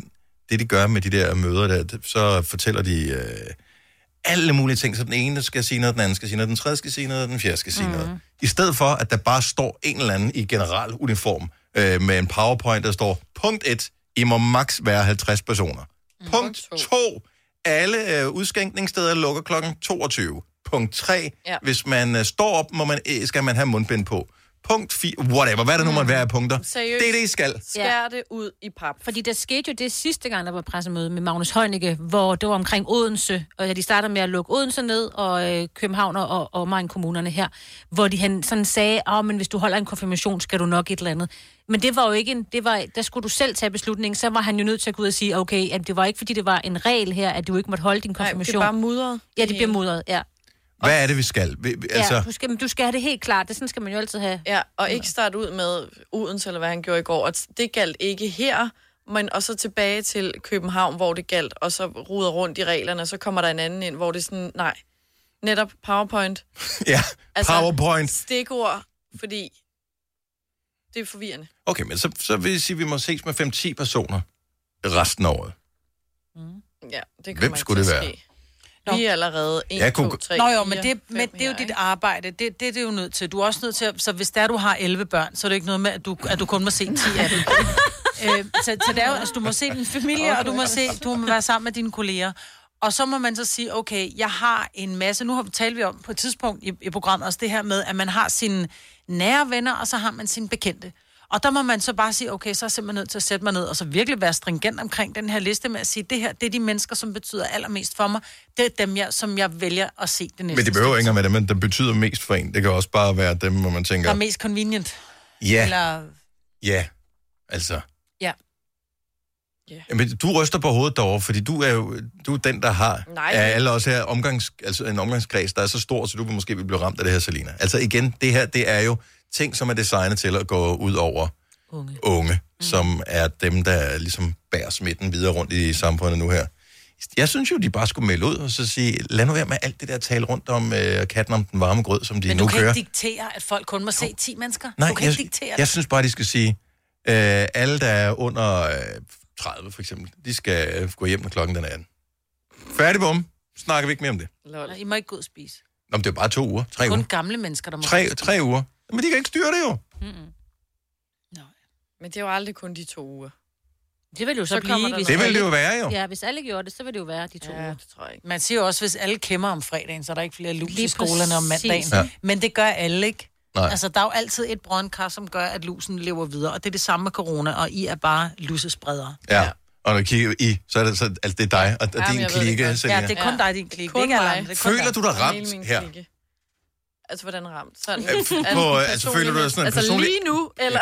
[SPEAKER 1] det de gør med de der møder, der, så fortæller de øh, alle mulige ting, så den ene skal sige noget, den anden skal sige noget, den tredje skal sige noget, den fjerde skal sige mm. noget. I stedet for, at der bare står en eller anden i generaluniform øh, med en powerpoint, der står, punkt et, I må maks være halvtreds personer. Mm. Punkt to, alle øh, udskænkningssteder lukker klokken toogtyve. Punkt tre, ja. Hvis man øh, står op, må man, øh, skal man have mundbind på. Punkt fire, whatever, hvad er det nu, man være af punkter?
[SPEAKER 3] Seriøst,
[SPEAKER 1] det er det, I skal.
[SPEAKER 3] Skær det ud i pap.
[SPEAKER 2] Fordi der skete jo det sidste gang, der var pressemøde med Magnus Heunicke, hvor det var omkring Odense, og de starter med at lukke Odense ned, og øh, København og, og mange kommunerne her, hvor de han sådan sagde, åh, oh, men hvis du holder en konfirmation, skal du nok et eller andet. Men det var jo ikke en, det var, der skulle du selv tage beslutningen, så var han jo nødt til at gå ud og sige, okay, at det var ikke, fordi det var en regel her, at du ikke måtte holde din konfirmation.
[SPEAKER 3] Nej, det er bare mudret.
[SPEAKER 2] Ja, det bliver mudret, ja.
[SPEAKER 1] Hvad er det, vi skal? Vi, altså...
[SPEAKER 2] Ja, du skal, du skal have det helt klart. Det sådan skal man jo altid have.
[SPEAKER 3] Ja, og ikke starte ud med Odense, eller hvad han gjorde i går. Og det galt ikke her, men og så tilbage til København, hvor det galt, og så ruder rundt i reglerne, og så kommer der en anden ind, hvor det er sådan, nej, netop PowerPoint.
[SPEAKER 1] ja,
[SPEAKER 3] altså,
[SPEAKER 1] PowerPoint.
[SPEAKER 3] Stikord, fordi det er forvirrende.
[SPEAKER 1] Okay, men så, så vil jeg sige, at vi må ses med fem til ti personer resten af året.
[SPEAKER 3] Mm. Ja, det kommer
[SPEAKER 1] Hvem skulle det være?
[SPEAKER 3] ske. Vi er allerede en, to, tre,
[SPEAKER 4] Nå jo, men det, men det er jo dit arbejde. Det, det, det er jo nødt til. Du er også nødt til at, så hvis der du har elleve børn, så er det ikke noget med, at du, at du kun må se ti af dem. øh, så, så det er jo, altså, du må se din familie, okay. Og du må se, du må være sammen med dine kolleger. Og så må man så sige, okay, jeg har en masse, nu har vi talt vi om på et tidspunkt i, i programmet også det her med, at man har sine nære venner, og så har man sine bekendte. Og der må man så bare sige, okay, så er jeg simpelthen nødt til at sætte mig ned, og så virkelig være stringent omkring den her liste med at sige, det her, det er de mennesker, som betyder allermest for mig. Det er dem, jeg, som jeg vælger at se det næste.
[SPEAKER 1] Men det behøver ikke med det, men der betyder mest for en. Det kan også bare være dem, hvor man tænker...
[SPEAKER 4] Der er mest convenient.
[SPEAKER 1] Ja,
[SPEAKER 4] Eller...
[SPEAKER 1] ja, altså...
[SPEAKER 4] Ja.
[SPEAKER 1] Yeah. Men du ryster på hovedet derovre, fordi du er jo du er den, der har
[SPEAKER 3] Nej.
[SPEAKER 1] af alle også her omgangs, altså en omgangskreds, der er så stor, så du vil måske blive ramt af det her, Selina. Altså igen, det her, det er jo ting, som er designet til at gå ud over unge, unge mm. som er dem, der ligesom bærer smitten videre rundt i samfundet nu her. Jeg synes jo, de bare skulle melde ud og så sige, lad nu være med alt det der tale rundt om øh, katten om den varme grød, som de
[SPEAKER 4] Men
[SPEAKER 1] nu kører.
[SPEAKER 4] Men du kan ikke diktere, at folk kun må se ti mennesker?
[SPEAKER 1] Nej,
[SPEAKER 4] du kan
[SPEAKER 1] jeg,
[SPEAKER 4] ikke diktere
[SPEAKER 1] jeg
[SPEAKER 4] det.
[SPEAKER 1] synes bare, de skal sige, øh, alle, der er under øh, tredive for eksempel, de skal øh, gå hjem, når klokken den er atten. Færdig bum. Snakker vi ikke mere om det.
[SPEAKER 4] Nej, I må ikke gå ud og spise.
[SPEAKER 1] Nå, men det er bare to uger. Tre
[SPEAKER 4] kun
[SPEAKER 1] uger.
[SPEAKER 4] gamle mennesker, der må
[SPEAKER 1] tre, tre uger. Men de kan ikke styre det jo.
[SPEAKER 3] Mm-mm. Men det er jo aldrig kun de to uger.
[SPEAKER 2] Det vil jo så,
[SPEAKER 3] Så
[SPEAKER 2] blive...
[SPEAKER 3] kommer
[SPEAKER 2] Hvis
[SPEAKER 1] Det vil
[SPEAKER 2] alle-
[SPEAKER 1] det jo være, jo.
[SPEAKER 2] Ja, hvis alle gjorde det, så vil det jo være de to
[SPEAKER 3] Ja,
[SPEAKER 2] uger.
[SPEAKER 3] det tror jeg ikke.
[SPEAKER 4] Man siger jo også, hvis alle kæmmer om fredagen, så er der ikke flere lus
[SPEAKER 2] Lige
[SPEAKER 4] i skolerne om
[SPEAKER 2] præcis.
[SPEAKER 4] mandagen.
[SPEAKER 1] Ja.
[SPEAKER 4] Ja. Men det gør alle ikke.
[SPEAKER 1] Nej.
[SPEAKER 4] Altså, der er jo altid et brøndkar, som gør, at lusen lever videre. Og det er det samme med corona, og I er bare lusespredere.
[SPEAKER 1] Ja. Og når du kigger i, så er det, så, altså, det er dig og, og
[SPEAKER 3] Jamen,
[SPEAKER 1] din
[SPEAKER 3] jeg ved det
[SPEAKER 1] klikke,
[SPEAKER 3] godt.
[SPEAKER 1] Selina.
[SPEAKER 4] Ja, det er kun dig, din klik.
[SPEAKER 3] Kun
[SPEAKER 4] Det er ikke alle
[SPEAKER 3] mig.
[SPEAKER 4] andre. Det er kun
[SPEAKER 1] Føler
[SPEAKER 4] dig.
[SPEAKER 1] du dig
[SPEAKER 3] Hele
[SPEAKER 1] ramt
[SPEAKER 3] min
[SPEAKER 1] her?
[SPEAKER 3] klikke. Altså, hvordan ramt? Sådan,
[SPEAKER 1] på, altså, føler du dig sådan en
[SPEAKER 3] altså,
[SPEAKER 1] personlig-
[SPEAKER 3] lige nu, eller?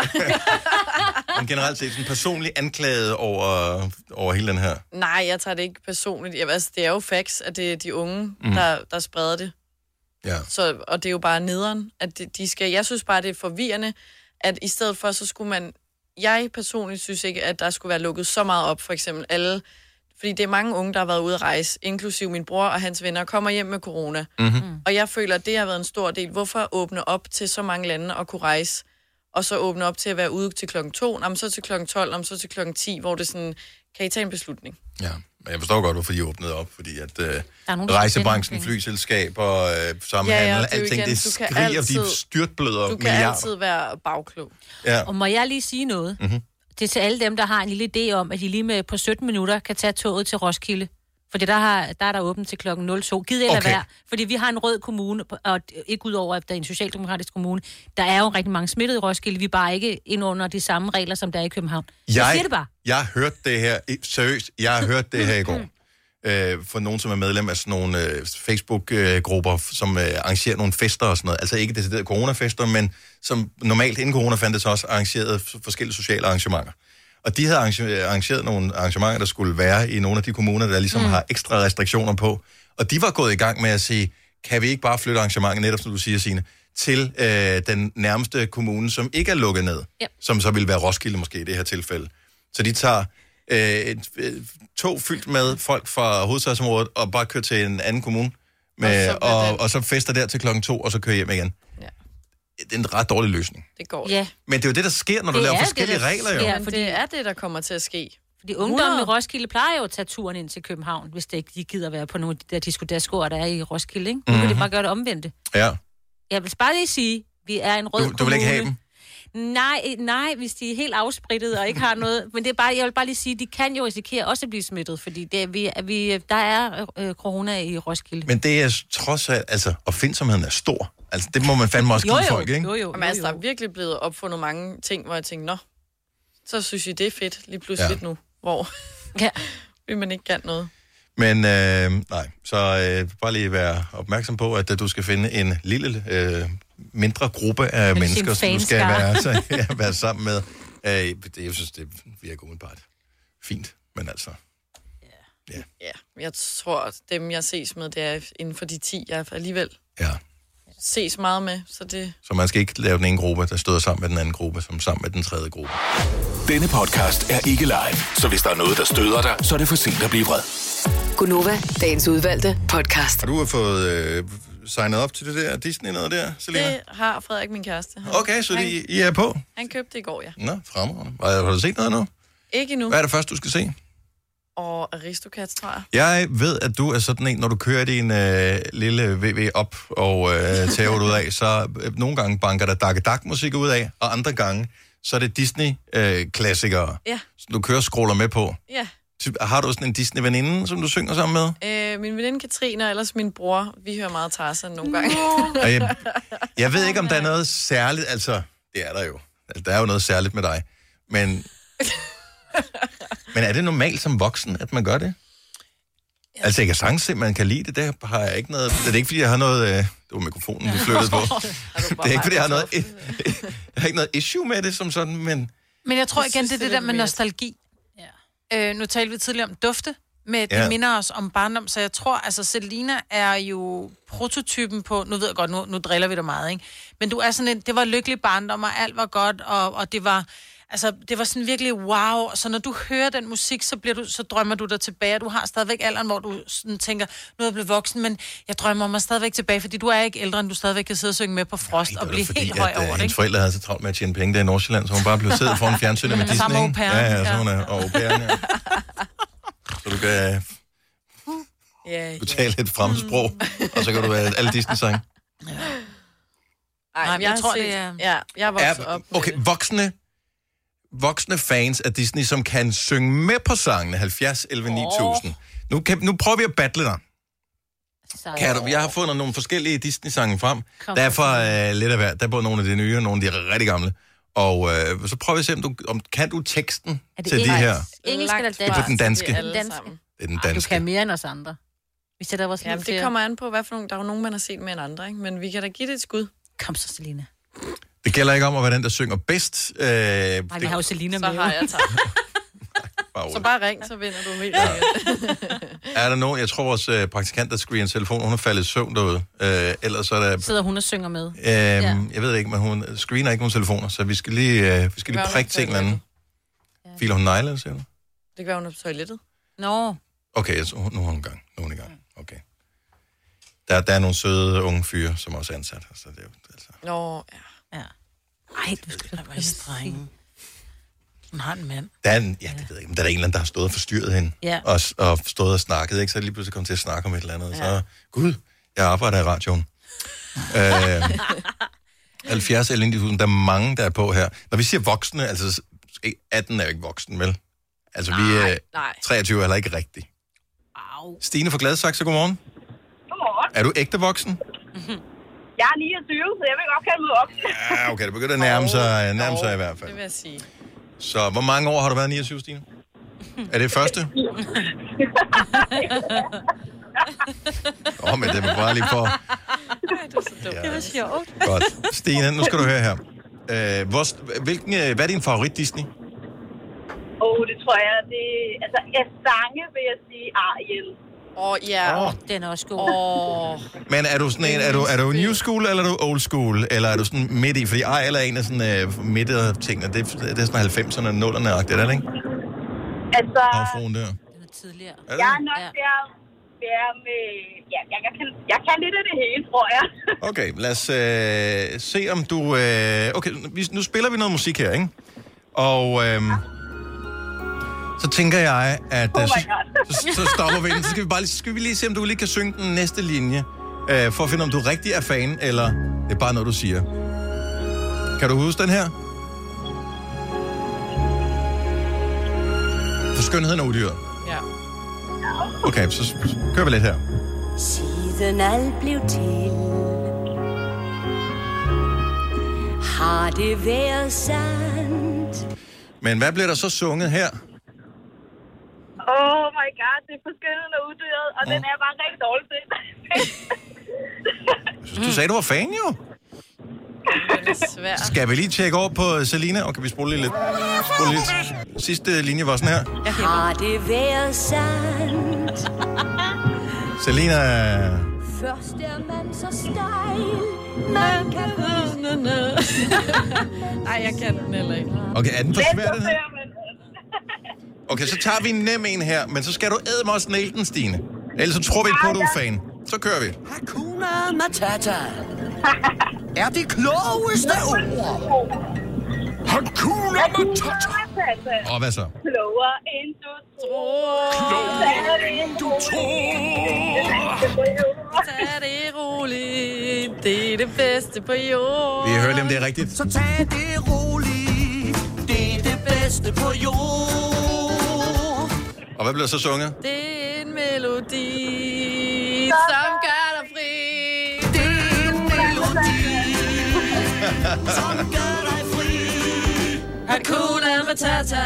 [SPEAKER 1] Men generelt set sådan personligt anklaget over, over hele den her.
[SPEAKER 3] Nej, jeg tager det ikke personligt. Jeg, altså, det er jo facts, at det er de unge,
[SPEAKER 1] Mhm.
[SPEAKER 3] mm. der, der spreder det.
[SPEAKER 1] Ja.
[SPEAKER 3] Så, og det er jo bare nederen, at de, de skal... Jeg synes bare, det er forvirrende, at i stedet for, så skulle man... Jeg personligt synes ikke, at der skulle være lukket så meget op, for eksempel alle... Fordi det er mange unge, der har været ude at rejse, inklusiv min bror og hans venner, kommer hjem med corona.
[SPEAKER 1] Mm-hmm.
[SPEAKER 3] Og jeg føler, at det har været en stor del. Hvorfor åbne op til så mange lande og kunne rejse, og så åbne op til at være ude til klokken to, om så til klokken tolv, om så til klokken ti, hvor det sådan, kan I tage en beslutning?
[SPEAKER 1] Ja, men jeg forstår godt, hvorfor de åbnede op, fordi at øh,
[SPEAKER 2] nogen, der skal
[SPEAKER 1] rejsebranchen,
[SPEAKER 2] tjene
[SPEAKER 1] flyselskaber, øh, samhandel,
[SPEAKER 3] Ja, ja,
[SPEAKER 1] ja,
[SPEAKER 3] det er jo
[SPEAKER 1] alting,
[SPEAKER 3] igen,
[SPEAKER 1] det
[SPEAKER 3] du kan
[SPEAKER 1] skriger,
[SPEAKER 3] altid-
[SPEAKER 1] de styrtbløder
[SPEAKER 3] Du kan
[SPEAKER 1] milliarder.
[SPEAKER 3] altid være bagklog.
[SPEAKER 1] Ja.
[SPEAKER 2] Og må jeg lige sige noget?
[SPEAKER 1] Mm-hmm.
[SPEAKER 2] Det er til alle dem, der har en lille idé om, at de lige med på sytten minutter kan tage toget til Roskilde. Fordi der, har, der er der åbent til klokken nul to. Giv det eller
[SPEAKER 1] Okay.
[SPEAKER 2] være. Fordi vi har en rød kommune, og ikke ud over, at der er en socialdemokratisk kommune. Der er jo rigtig mange smittede i Roskilde. Vi er bare ikke ind under de samme regler, som der er i København. Jeg, jeg siger det bare.
[SPEAKER 1] Jeg har hørt det her, i- seriøst, jeg har hørt det her i går. Øh, for nogen, som er medlem af sådan nogle øh, Facebook-grupper, som øh, arrangerer nogle fester og sådan noget. Altså ikke deciderede coronafester, men som normalt inden corona fandtes også arrangeret f- forskellige sociale arrangementer. Og de havde arrange- arrangeret nogle arrangementer, der skulle være i nogle af de kommuner, der ligesom mm. har ekstra restriktioner på. Og de var gået i gang med at sige, kan vi ikke bare flytte arrangementet, netop som du siger, Signe, til øh, den nærmeste kommune, som ikke er lukket ned.
[SPEAKER 2] Ja.
[SPEAKER 1] Som så vil være Roskilde måske i det her tilfælde. Så de tager øh, et øh, tog fyldt med folk fra hovedstadsområdet og bare kører til en anden kommune. Med, og, så og, og så fester der til klokken to, og så kører hjem igen.
[SPEAKER 3] Ja.
[SPEAKER 1] Det er en ret dårlig løsning.
[SPEAKER 3] Det går
[SPEAKER 2] Ja.
[SPEAKER 1] Men det er jo det, der sker, når du
[SPEAKER 3] Det
[SPEAKER 1] laver
[SPEAKER 3] er
[SPEAKER 1] forskellige
[SPEAKER 3] det, der
[SPEAKER 1] regler.
[SPEAKER 3] sker,
[SPEAKER 1] Jo.
[SPEAKER 3] men det er det, der kommer til at ske.
[SPEAKER 2] Fordi ungdommen i Roskilde plejer jo at tage turen ind til København, hvis det ikke de gider være på nogle af de der diskodaskoer, der er i Roskilde, ikke? Nu
[SPEAKER 1] Mhm.
[SPEAKER 2] kan de bare gøre det omvendte.
[SPEAKER 1] Ja.
[SPEAKER 2] Jeg vil bare lige sige, vi er en rød
[SPEAKER 1] Du, du vil ikke have dem?
[SPEAKER 2] Nej, nej, hvis de er helt afsprittet og ikke har noget. Men det er bare, jeg vil bare lige sige, de kan jo risikere også at blive smittet, fordi det er, vi, er, vi, der er øh, corona i Roskilde.
[SPEAKER 1] Men det er trods alt, altså, opfindsomheden er stor. Altså, det må man fandme også give folk, ikke?
[SPEAKER 3] Jo, jo, Men altså, der er virkelig blevet opfundet mange ting, hvor jeg tænkte, nå, så synes jeg, det er fedt lige pludselig ja. nu, hvor ja. vil man ikke kan noget.
[SPEAKER 1] Men øh, nej, så øh, bare lige være opmærksom på, at, at du skal finde en lille, øh, mindre gruppe af mennesker, som du skal være, så, ja, være sammen med. Øh, det, jeg synes, det virker umiddelbart fint, men altså...
[SPEAKER 3] Ja. ja, jeg tror, at dem, jeg ses med, det er inden for de ti, jeg alligevel
[SPEAKER 1] ja.
[SPEAKER 3] ses meget med, så det...
[SPEAKER 1] Så man skal ikke lave den ene gruppe, der støder sammen med den anden gruppe, som sammen med den tredje gruppe.
[SPEAKER 6] Denne podcast er ikke live, så hvis der er noget, der støder dig, så er det for sent at blive vred.
[SPEAKER 5] Gunova, dagens udvalgte podcast.
[SPEAKER 1] Har du fået øh, signet op til det der Disney noget der, Selina?
[SPEAKER 3] Det har Frederik, min kæreste. Han,
[SPEAKER 1] Okay, så I, I er på?
[SPEAKER 3] Han købte det i går, ja.
[SPEAKER 1] Nå, fremragende. Har du set noget nu?
[SPEAKER 3] Ikke endnu.
[SPEAKER 1] Hvad er det første, du skal se?
[SPEAKER 3] Og Aristocats, tror jeg.
[SPEAKER 1] Jeg ved, at du er sådan en, når du kører din øh, lille V V op og øh, tager ud af, så øh, nogle gange banker der dak-dak-musik ud af, og andre gange, så er det Disney-klassikere, øh,
[SPEAKER 3] Ja.
[SPEAKER 1] som du kører og scroller med på.
[SPEAKER 3] Ja.
[SPEAKER 1] Har du sådan en Disney-veninde, som du synger sammen med?
[SPEAKER 3] Øh, min veninde Katrine og ellers min bror, vi hører meget Tarzan nogle gange.
[SPEAKER 1] Og jeg, jeg ved ikke, om der er noget særligt, altså, det er der jo. Altså, der er jo noget særligt med dig. Men, men er det normalt som voksen, at man gør det? Ja. Altså, jeg kan sagtens se, at man kan lide det. Det har jeg ikke noget... Det er ikke, fordi jeg har noget... Øh, det var mikrofonen, vi flyttede på. Det er ikke, fordi jeg har noget... Jeg har ikke noget issue med det som sådan, men...
[SPEAKER 4] Men jeg tror
[SPEAKER 3] Jeg
[SPEAKER 4] igen,
[SPEAKER 3] synes,
[SPEAKER 4] det er
[SPEAKER 3] det er
[SPEAKER 4] det der
[SPEAKER 3] lidt
[SPEAKER 4] med
[SPEAKER 3] weird.
[SPEAKER 4] nostalgi. Ja. Øh, nu talte vi tidligere om dufte, med det
[SPEAKER 1] Ja.
[SPEAKER 4] minder os om barndom, så jeg tror, altså Selina er jo prototypen på, nu ved jeg godt, nu, nu driller vi dig meget, ikke? Men du er sådan en, det var lykkelig barndom, og alt var godt, og, og det var, altså, det var sådan virkelig wow. Så når du hører den musik, så, bliver du, så drømmer du dig tilbage, og du har stadigvæk alderen, hvor du sådan tænker, nu er jeg blevet voksen, men jeg drømmer mig stadigvæk tilbage, fordi du er ikke ældre, end du stadigvæk kan sidde og synge med på Frost, og blive helt høj
[SPEAKER 1] at,
[SPEAKER 4] over
[SPEAKER 1] øh,
[SPEAKER 4] det,
[SPEAKER 1] hendes
[SPEAKER 4] ikke?
[SPEAKER 1] forældre havde så travlt med at tjene penge der i Nordsjælland, så hun bare blev siddet foran fjernsynet med
[SPEAKER 4] Mm,
[SPEAKER 1] Disney,
[SPEAKER 4] sammen med
[SPEAKER 1] ikke?
[SPEAKER 4] au pairen,
[SPEAKER 1] Ja, ja, så
[SPEAKER 4] ja.
[SPEAKER 1] hun er og au pairen, ja. Så du kan
[SPEAKER 3] Ja,
[SPEAKER 1] du tale et fremmedsprog, og så kan du være alle Disney-sange.
[SPEAKER 3] Ej,
[SPEAKER 4] Nej,
[SPEAKER 3] men jeg,
[SPEAKER 4] jeg tror,
[SPEAKER 3] tror,
[SPEAKER 4] det
[SPEAKER 3] det
[SPEAKER 4] er-
[SPEAKER 3] Ja, jeg er vokset
[SPEAKER 1] Er,
[SPEAKER 3] op med
[SPEAKER 1] okay,
[SPEAKER 3] det.
[SPEAKER 1] voksne, voksne fans af Disney, som kan synge med på sangene, halvfjerds elleve ni tusind. Nu, kan, nu prøver vi at battle dig. Kan du, jeg har fundet nogle forskellige Disney-sange frem.
[SPEAKER 2] Kom
[SPEAKER 1] Der er
[SPEAKER 2] så.
[SPEAKER 1] fra øh, lidt af hvert. Der er både nogle af de nye, og nogle af de rigtig gamle. Og øh, så prøver vi at se, om du om, kan du teksten
[SPEAKER 2] Er det
[SPEAKER 1] til de
[SPEAKER 2] engelsk?
[SPEAKER 1] her.
[SPEAKER 2] Engelsk eller
[SPEAKER 3] Langt
[SPEAKER 1] Det er
[SPEAKER 2] dansk?
[SPEAKER 1] på den danske.
[SPEAKER 3] Det er
[SPEAKER 1] Det
[SPEAKER 3] alle
[SPEAKER 2] danske.
[SPEAKER 3] sammen.
[SPEAKER 1] er den
[SPEAKER 2] Du
[SPEAKER 1] danske.
[SPEAKER 2] kan mere end os andre. Vi sætter vores
[SPEAKER 3] Jamen,
[SPEAKER 2] liv
[SPEAKER 3] det
[SPEAKER 2] til.
[SPEAKER 3] kommer an på, hvad for nogle... Der er jo nogen, man har set mere end andre, ikke? Men vi kan da give det et skud.
[SPEAKER 2] Kom så, Selina.
[SPEAKER 1] Det gælder ikke om at være den, der synger bedst. Øh,
[SPEAKER 2] Nej,
[SPEAKER 1] det,
[SPEAKER 2] vi har jo Selina
[SPEAKER 3] Så
[SPEAKER 2] med.
[SPEAKER 3] har jeg taget.
[SPEAKER 1] bare
[SPEAKER 3] Så
[SPEAKER 1] roligt.
[SPEAKER 3] bare ring, så vinder du helt sikkert.
[SPEAKER 1] Er der nogen, jeg tror vores øh, praktikant, der screener telefon, hun er faldet i søvn derude. Øh, ellers så er der...
[SPEAKER 2] Sidder hun og synger med.
[SPEAKER 1] Øhm, ja. Jeg ved ikke, men hun screener ikke nogen telefoner, så vi skal lige, øh, vi skal lige
[SPEAKER 3] Gør hun
[SPEAKER 1] prikke
[SPEAKER 3] på
[SPEAKER 1] til en eller anden. Filer hun negle, siger du?
[SPEAKER 3] Det kan være, hun er på toilettet.
[SPEAKER 2] Nå.
[SPEAKER 1] Okay, så nu er hun i gang. Nu er hun i gang. Okay. Der, der er nogle søde unge fyre, som også er ansat. Så det er, jo- altså.
[SPEAKER 3] Nå, ja.
[SPEAKER 2] Ja. Ej, du skal da
[SPEAKER 4] Hvor er I strenge. Hun har en mand.
[SPEAKER 1] Der er en, ja, det ved jeg ikke, men der er en eller anden, der har stået og forstyrret hende.
[SPEAKER 2] Ja.
[SPEAKER 1] Og, og stået og snakket, ikke? Så er det lige pludselig kommet til at snakke om et eller andet. Ja. Så, gud, jeg arbejder i radioen. øh, halvfjerds eller ni tusind, der er mange, der er på her. Når vi siger voksne, altså atten er jo ikke voksen, vel? Altså, vi er
[SPEAKER 3] nej.
[SPEAKER 1] treogtyve er heller ikke rigtigt.
[SPEAKER 2] Au.
[SPEAKER 1] Stine fra Gladsaxe, godmorgen.
[SPEAKER 21] Godmorgen.
[SPEAKER 1] Er du ægte voksen?
[SPEAKER 21] Jeg er niogtyve, så jeg vil godt kalde mig voksen.
[SPEAKER 1] Ja, okay, det begynder at nærme sig, nærme sig i hvert fald.
[SPEAKER 3] Det vil jeg sige.
[SPEAKER 1] Så hvor mange år har du været niogtyve, Stine? Er det første? Åh, oh, men det var bare lige for...
[SPEAKER 2] Det var sjovt.
[SPEAKER 1] Godt. Stine, nu skal du høre her. Øh, hvor, hvilken, øh, hvad er din favorit Disney?
[SPEAKER 21] Åh, oh, det tror jeg, det... Altså, jeg sange, vil jeg sige, Ariel.
[SPEAKER 3] Åh, oh, ja.
[SPEAKER 1] Åh.
[SPEAKER 3] Oh.
[SPEAKER 2] Den er også god.
[SPEAKER 3] Åh.
[SPEAKER 1] Men er du sådan en, er du, er du new school, eller er du old school? Eller er du sådan midt i? Fordi ej, eller en af sådan uh, midt af tingene. Det, det er sådan halvfemserne og nullerne-agtigt, er det ikke?
[SPEAKER 21] Altså,
[SPEAKER 1] Havfruen der.
[SPEAKER 2] Den er tidligere.
[SPEAKER 1] Er det?
[SPEAKER 21] jeg er nok
[SPEAKER 2] Ja.
[SPEAKER 21] der, der med... Ja, jeg, jeg, kan, jeg kan lidt af det hele, tror jeg.
[SPEAKER 1] Okay, lad os øh, se om du... Øh, okay, vi, nu spiller vi noget musik her, ikke? Og øh, så tænker jeg, at
[SPEAKER 21] Oh
[SPEAKER 1] øh,
[SPEAKER 21] my
[SPEAKER 1] så,
[SPEAKER 21] God.
[SPEAKER 1] så, så stopper vi den. Så skal vi bare lige, så skal vi lige se, om du lige kan synge den næste linje, øh, for at finde, om du rigtig er fan, eller det er bare noget, du siger. Kan du huske den her? For skønheden er udyret.
[SPEAKER 3] Ja.
[SPEAKER 1] Okay, så kører vi lidt her.
[SPEAKER 17] Siden alt blev til, har det været sandt.
[SPEAKER 1] Men hvad bliver der så sunget her?
[SPEAKER 21] Oh my god, det er for skønheden og uddyret, og den er bare rigtig dårlig til.
[SPEAKER 1] Du sagde, du var fan, jo.
[SPEAKER 3] Den er svær.
[SPEAKER 1] Skal vi lige tjekke over på Selina? Og kan vi spole lige lidt? Spole lidt. Sidste linje var sådan her.
[SPEAKER 17] Har det været sandt.
[SPEAKER 1] Selina...
[SPEAKER 17] Først er man så stejl, man kan
[SPEAKER 3] Næ, næ. Ej, jeg kan den heller ikke.
[SPEAKER 1] Okay, er den for svær, den her? Okay, så tager vi en nem en her, men så skal du æde også nail den, Stine. Ellers så tror vi ikke på, at du er fan. Så kører vi.
[SPEAKER 11] Hakuna Matata er det klogeste ord. Hakuna Matata.
[SPEAKER 1] Og hvad så?
[SPEAKER 21] Klogere end du tror.
[SPEAKER 11] Klogere end du tror.
[SPEAKER 3] Tag det roligt. Det er det bedste på jorden.
[SPEAKER 1] Vi hører lige, om det er rigtigt.
[SPEAKER 11] Så tag det roligt. Det er det bedste på jord.
[SPEAKER 1] Og hvad bliver så sunget?
[SPEAKER 3] Det er en melodi, som gør dig fri.
[SPEAKER 11] Det er en melodi, som gør dig fri.
[SPEAKER 3] Hakuna Matata.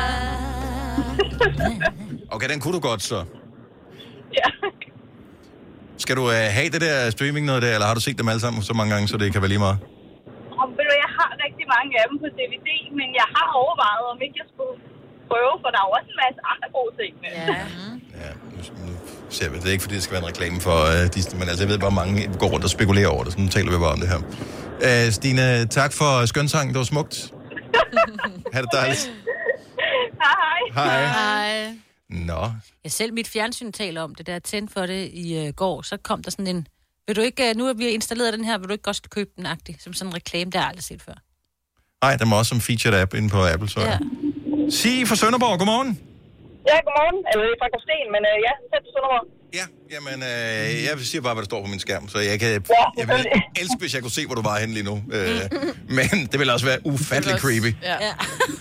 [SPEAKER 1] Okay, den kunne du godt, så.
[SPEAKER 21] Ja.
[SPEAKER 1] Skal du uh, have det der streaming noget der, eller har du set dem alle sammen så mange gange, så det kan være lige meget?
[SPEAKER 21] Og ved du, jeg har rigtig mange af dem på D V D, men jeg har overvejet, om ikke jeg skulle prøve, for der er også en masse andre gode ting.
[SPEAKER 3] Ja.
[SPEAKER 1] Ja, nu ser vi. Det er ikke, fordi det skal være en reklame for uh, Disney, men altså, jeg ved bare, mange går rundt og spekulerer over det, så nu taler vi bare om det her. Uh, Stine, tak for skønsangen. Det var smukt. Ha' det dejligt.
[SPEAKER 21] Hej.
[SPEAKER 1] Hej.
[SPEAKER 2] Hej.
[SPEAKER 1] Nå.
[SPEAKER 2] Ja, selv mit fjernsyn taler om det, der tændt for det i uh, går, så kom der sådan en, vil du ikke, uh, nu har vi installeret den her, vil du ikke godt købe den agtig, som sådan en reklame, der har jeg aldrig set før.
[SPEAKER 1] Nej, der må også som featured app inde på Apple, så.
[SPEAKER 2] Ja.
[SPEAKER 1] Sig fra Sønderborg, godmorgen.
[SPEAKER 21] Ja, godmorgen. Jeg er fra Gråsten, men øh, ja, tæt på Sønderborg.
[SPEAKER 1] Ja, jamen, øh, jeg siger bare, hvad der står på min skærm, så jeg kan,
[SPEAKER 21] Ja,
[SPEAKER 1] jeg vil elske, hvis jeg kunne se, hvor du var henne lige nu. Øh, men det vil også være ufattelig creepy.
[SPEAKER 3] Ja. Ja.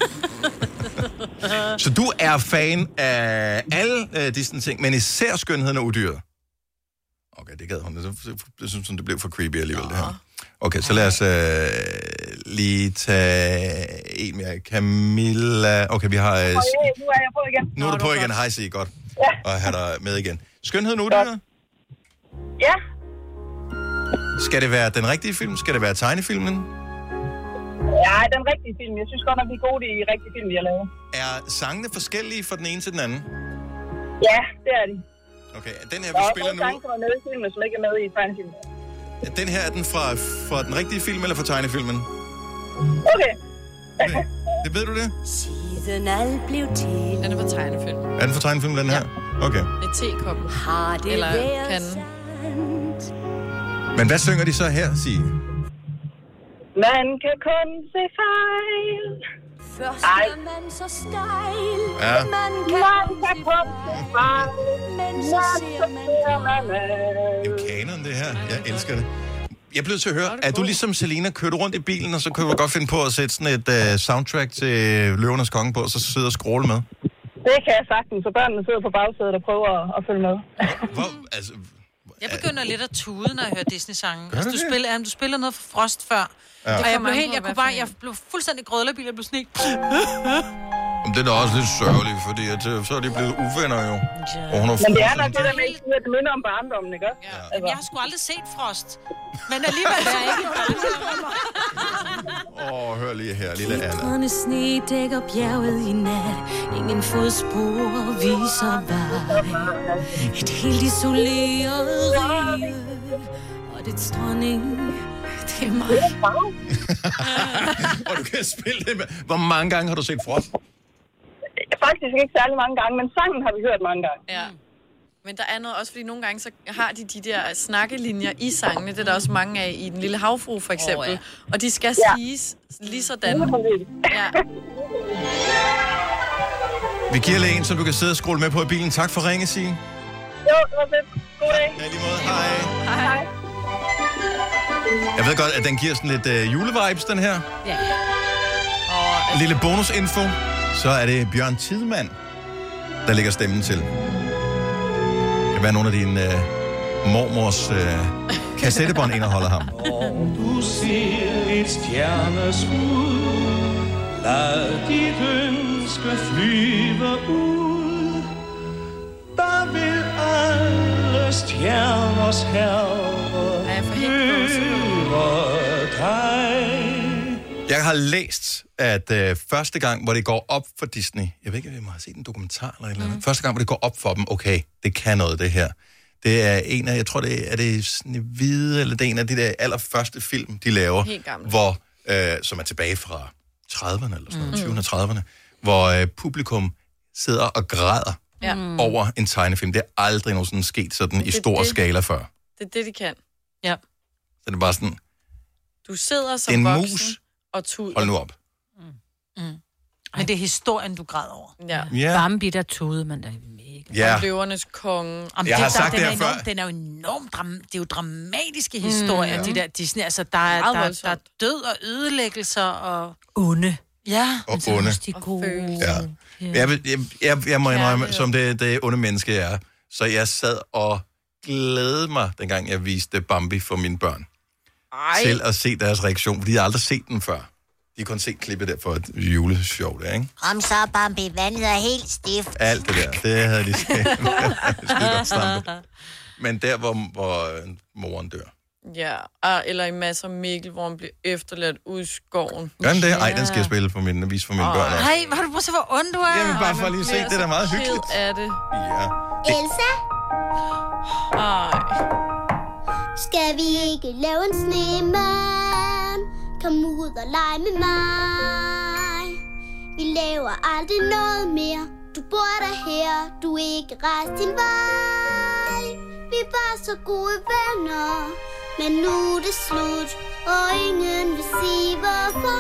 [SPEAKER 1] Så du er fan af alle øh, disse ting, men især skønheden og udyret. Okay, det gad hun. Det, det synes hun, det blev for creepy alligevel, det her. Okay, så lad os øh, lige tage en mere. Camilla. Okay, vi har... Øh,
[SPEAKER 21] Og, øh, nu er jeg på igen.
[SPEAKER 1] nu er du på igen. Hej, sig godt. Ja. Og have dig med igen. Skønheden og udyret?
[SPEAKER 21] Ja.
[SPEAKER 1] Skal det være den rigtige film? Skal det være tegnefilmen?
[SPEAKER 21] Ja, den rigtige film. Jeg synes godt nok, vi er gode i rigtige film, vi har lavet.
[SPEAKER 1] Er sangene forskellige fra den ene til den anden?
[SPEAKER 21] Ja, det er de.
[SPEAKER 1] Okay, den her,
[SPEAKER 21] Der
[SPEAKER 1] vi
[SPEAKER 21] er
[SPEAKER 1] spiller
[SPEAKER 21] også
[SPEAKER 1] nu...
[SPEAKER 21] sange, som er med i filmen, som ikke er med i tegnefilmen.
[SPEAKER 1] Den her, er den fra, fra den rigtige film, eller fra tegnefilmen?
[SPEAKER 21] Okay.
[SPEAKER 1] Okay. Det ved du det?
[SPEAKER 17] Siden alt blev til,
[SPEAKER 3] Den er på tegnefilm.
[SPEAKER 1] Er den fra tegnefilmen, den her? Okay.
[SPEAKER 3] Et tekoppen.
[SPEAKER 17] har det
[SPEAKER 3] Eller
[SPEAKER 17] været
[SPEAKER 3] kanden.
[SPEAKER 17] sandt.
[SPEAKER 1] Men hvad synger de så her, Signe?
[SPEAKER 21] Man kan kun se fejl.
[SPEAKER 17] Først
[SPEAKER 21] Ej.
[SPEAKER 17] er man så stejl,
[SPEAKER 1] Ja.
[SPEAKER 17] man
[SPEAKER 21] Man
[SPEAKER 17] kan
[SPEAKER 21] kan kun se fejl.
[SPEAKER 17] men så ser man
[SPEAKER 1] Det er jo kanon, det her. Jeg elsker det. Jeg er blevet til at høre, er du ligesom Selina, kører du rundt i bilen, og så kan du godt finde på at sætte sådan et uh, soundtrack til Løvernes Konge på, og så sidde og scrolle med?
[SPEAKER 21] Det kan jeg sagtens, så børnene sidder på bagsædet og prøver at, at følge med.
[SPEAKER 1] Hvor, altså,
[SPEAKER 4] Jeg begynder lidt at tude, når jeg hører Disney-sange. Altså,
[SPEAKER 1] du
[SPEAKER 4] du,
[SPEAKER 1] det?
[SPEAKER 4] spiller, jamen, du spiller noget for Frost før.
[SPEAKER 1] Ja.
[SPEAKER 4] Ja. Og jeg blev
[SPEAKER 3] an
[SPEAKER 4] helt,
[SPEAKER 3] på,
[SPEAKER 4] jeg
[SPEAKER 3] hvad
[SPEAKER 4] kunne bare,
[SPEAKER 3] for
[SPEAKER 4] jeg blev fuldstændig grødlerbil, jeg blev sådan helt...
[SPEAKER 1] Men det er da også lidt sørgeligt, fordi at, øh, så er de blevet uvenner jo. Og hun har
[SPEAKER 21] Men det er nok
[SPEAKER 1] fået
[SPEAKER 21] det der med, at det minder om barndommen, ikke?
[SPEAKER 4] Ja. Jamen, jeg har sgu aldrig set Frost. Men alligevel er jeg ikke...
[SPEAKER 1] Åh, oh, hør lige her, lille Anna.
[SPEAKER 17] Grønne sne dækker bjerget i nat. Ingen fodspor viser vej. Et helt isoleret rige. Og det dronning, det er mig.
[SPEAKER 1] Og du kan spille det med. Hvor mange gange har du set Frost?
[SPEAKER 21] Faktisk ikke særlig mange gange, men sangen har vi hørt mange gange.
[SPEAKER 3] Ja. Men der er noget også, fordi nogle gange så har de de der snakkelinjer i sangene. Det er der også mange af i Den Lille Havfrue, for eksempel. Oh, ja. Og de skal
[SPEAKER 21] Ja.
[SPEAKER 3] siges lige sådan. Ja.
[SPEAKER 1] Vi giver lige en, så du kan sidde og scrolle med på i bilen. Tak for ringe, Signe.
[SPEAKER 21] Jo, det var fedt. God dag.
[SPEAKER 1] Ja, lige måde. Hej.
[SPEAKER 21] Hej.
[SPEAKER 1] Jeg ved godt, at den giver sådan lidt uh, julevibes, den her.
[SPEAKER 2] Ja.
[SPEAKER 3] Og
[SPEAKER 1] En lille bonusinfo. Så er det Bjørn Tidemand, der lægger stemmen til. Det kan være nogle af dine uh, mormors uh, kassettebånd indeholder ham.
[SPEAKER 10] Du ser et stjerneskud, lad dit ønske flyve ud. Der vil alle stjerners herre høre dig.
[SPEAKER 1] Jeg har læst, at øh, første gang, hvor det går op for Disney, jeg ved ikke, om jeg har set en dokumentar eller et eller andet, mm. første gang, hvor det går op for dem, okay, det kan noget, det her. Det er en af, jeg tror, det er, er det Snehvide, eller det er en af de der allerførste film, de laver, hvor, øh, som er tilbage fra trediverne eller sådan noget, mm. tyverne og trediverne, hvor øh, publikum sidder og græder
[SPEAKER 3] Ja.
[SPEAKER 1] over en tegnefilm. Det er aldrig nogensinde sket sådan i
[SPEAKER 3] Det er
[SPEAKER 1] stor
[SPEAKER 3] det.
[SPEAKER 1] skala før.
[SPEAKER 3] Det er det, de kan.
[SPEAKER 4] Ja.
[SPEAKER 1] Så det er bare sådan,
[SPEAKER 3] Du sidder som
[SPEAKER 1] en
[SPEAKER 3] voksen
[SPEAKER 1] mus,
[SPEAKER 3] og tuder.
[SPEAKER 1] hold nu op.
[SPEAKER 4] Mm. Men det er historien, du græder over.
[SPEAKER 3] Ja.
[SPEAKER 1] Ja.
[SPEAKER 2] Bambi, der tude man da mega.
[SPEAKER 1] Ja.
[SPEAKER 3] Og løvernes konge.
[SPEAKER 4] Jamen,
[SPEAKER 1] Jeg har
[SPEAKER 4] der-
[SPEAKER 1] sagt
[SPEAKER 4] den
[SPEAKER 1] det
[SPEAKER 4] er
[SPEAKER 1] her før.
[SPEAKER 4] enormt, Den er jo enormt dram- det er jo dramatiske historier,
[SPEAKER 3] Mm.
[SPEAKER 4] mm. de der Disney. Altså, der er,
[SPEAKER 3] Meget
[SPEAKER 4] der, der
[SPEAKER 3] voldsomt.
[SPEAKER 4] er død og ødelæggelser og...
[SPEAKER 2] Onde.
[SPEAKER 4] Ja.
[SPEAKER 1] Og onde.
[SPEAKER 2] De er gode.
[SPEAKER 1] Ja. Jeg, vil- jeg, jeg, jeg må indrømme, som det, det onde menneske jeg er, så jeg sad og glædede mig, dengang jeg viste Bambi for mine børn,
[SPEAKER 3] Ej.
[SPEAKER 1] til at se deres reaktion, fordi jeg har aldrig set den før. De har kun set klippet der for et juleshow der, ikke?
[SPEAKER 12] Kom så, Bambi, vandet er helt stift.
[SPEAKER 1] Alt det der, det havde de set. Skide godt stampe. Men der, hvor, hvor øh, moren dør.
[SPEAKER 3] Ja, ah, eller i masser af Mikkel, hvor han bliver efterladt ud i skoven.
[SPEAKER 1] Gør den det? Ej, den skal jeg spille for mine, vise for mine børn også.
[SPEAKER 4] Hej, hvor har du prøvet at se, hvor ond du er?
[SPEAKER 1] Jamen, bare for lige at se, det er da meget hyggeligt.
[SPEAKER 3] Er det?
[SPEAKER 1] Ja.
[SPEAKER 12] Elsa,
[SPEAKER 3] Ej.
[SPEAKER 12] skal vi ikke lave en snemand? Kom ud og lege med mig. Vi laver aldrig noget mere. Du bor der her, du er ikke rejst din vej. Vi er bare så gode venner, men nu er det slut, og ingen vil sige hvorfor.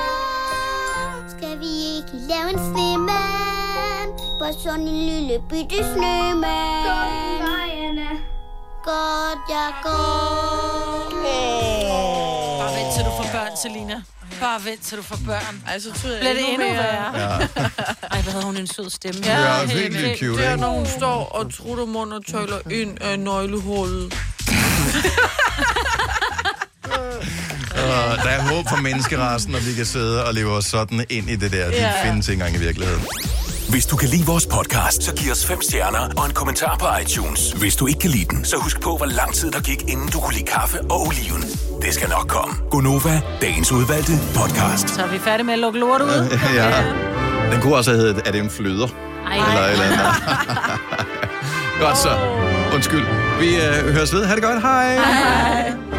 [SPEAKER 12] Skal vi ikke lave en snemand? Bare sådan en lille bitte snemand. Gå i vejene. Godt, jeg går.
[SPEAKER 4] Bare vent, til du får børn, Selina. Bare vent, til du får børn.
[SPEAKER 3] Ej, så tror jeg
[SPEAKER 4] Bliver det
[SPEAKER 3] endnu
[SPEAKER 4] endnu
[SPEAKER 3] mere.
[SPEAKER 4] værre?
[SPEAKER 1] Ja.
[SPEAKER 2] Ej, hvad havde hun en sød stemme.
[SPEAKER 1] Ja, ja helt vildt cute,
[SPEAKER 3] Det er,
[SPEAKER 1] ikke?
[SPEAKER 3] når hun står og trutter mund og tøjler ind af nøglehullet.
[SPEAKER 1] Og der er håb for menneskerassen, og vi kan sidde og leve os sådan ind i det der. De
[SPEAKER 6] Ja.
[SPEAKER 1] findes ikke engang i virkeligheden.
[SPEAKER 6] Hvis du kan lide vores podcast, så giv os fem stjerner og en kommentar på iTunes. Hvis du ikke kan lide den, så husk på, hvor lang tid der gik, inden du kunne lide kaffe og oliven. Det skal nok komme. Gonova, dagens udvalgte podcast.
[SPEAKER 2] Så er vi færdige med at lukke lort ud.
[SPEAKER 1] Ja. Den kunne også have heddet, er det en flyder?
[SPEAKER 2] Ej.
[SPEAKER 1] Eller eller andet. Godt så. Undskyld. Vi øh, høres ved. Ha' det godt. Hej.
[SPEAKER 2] Hej.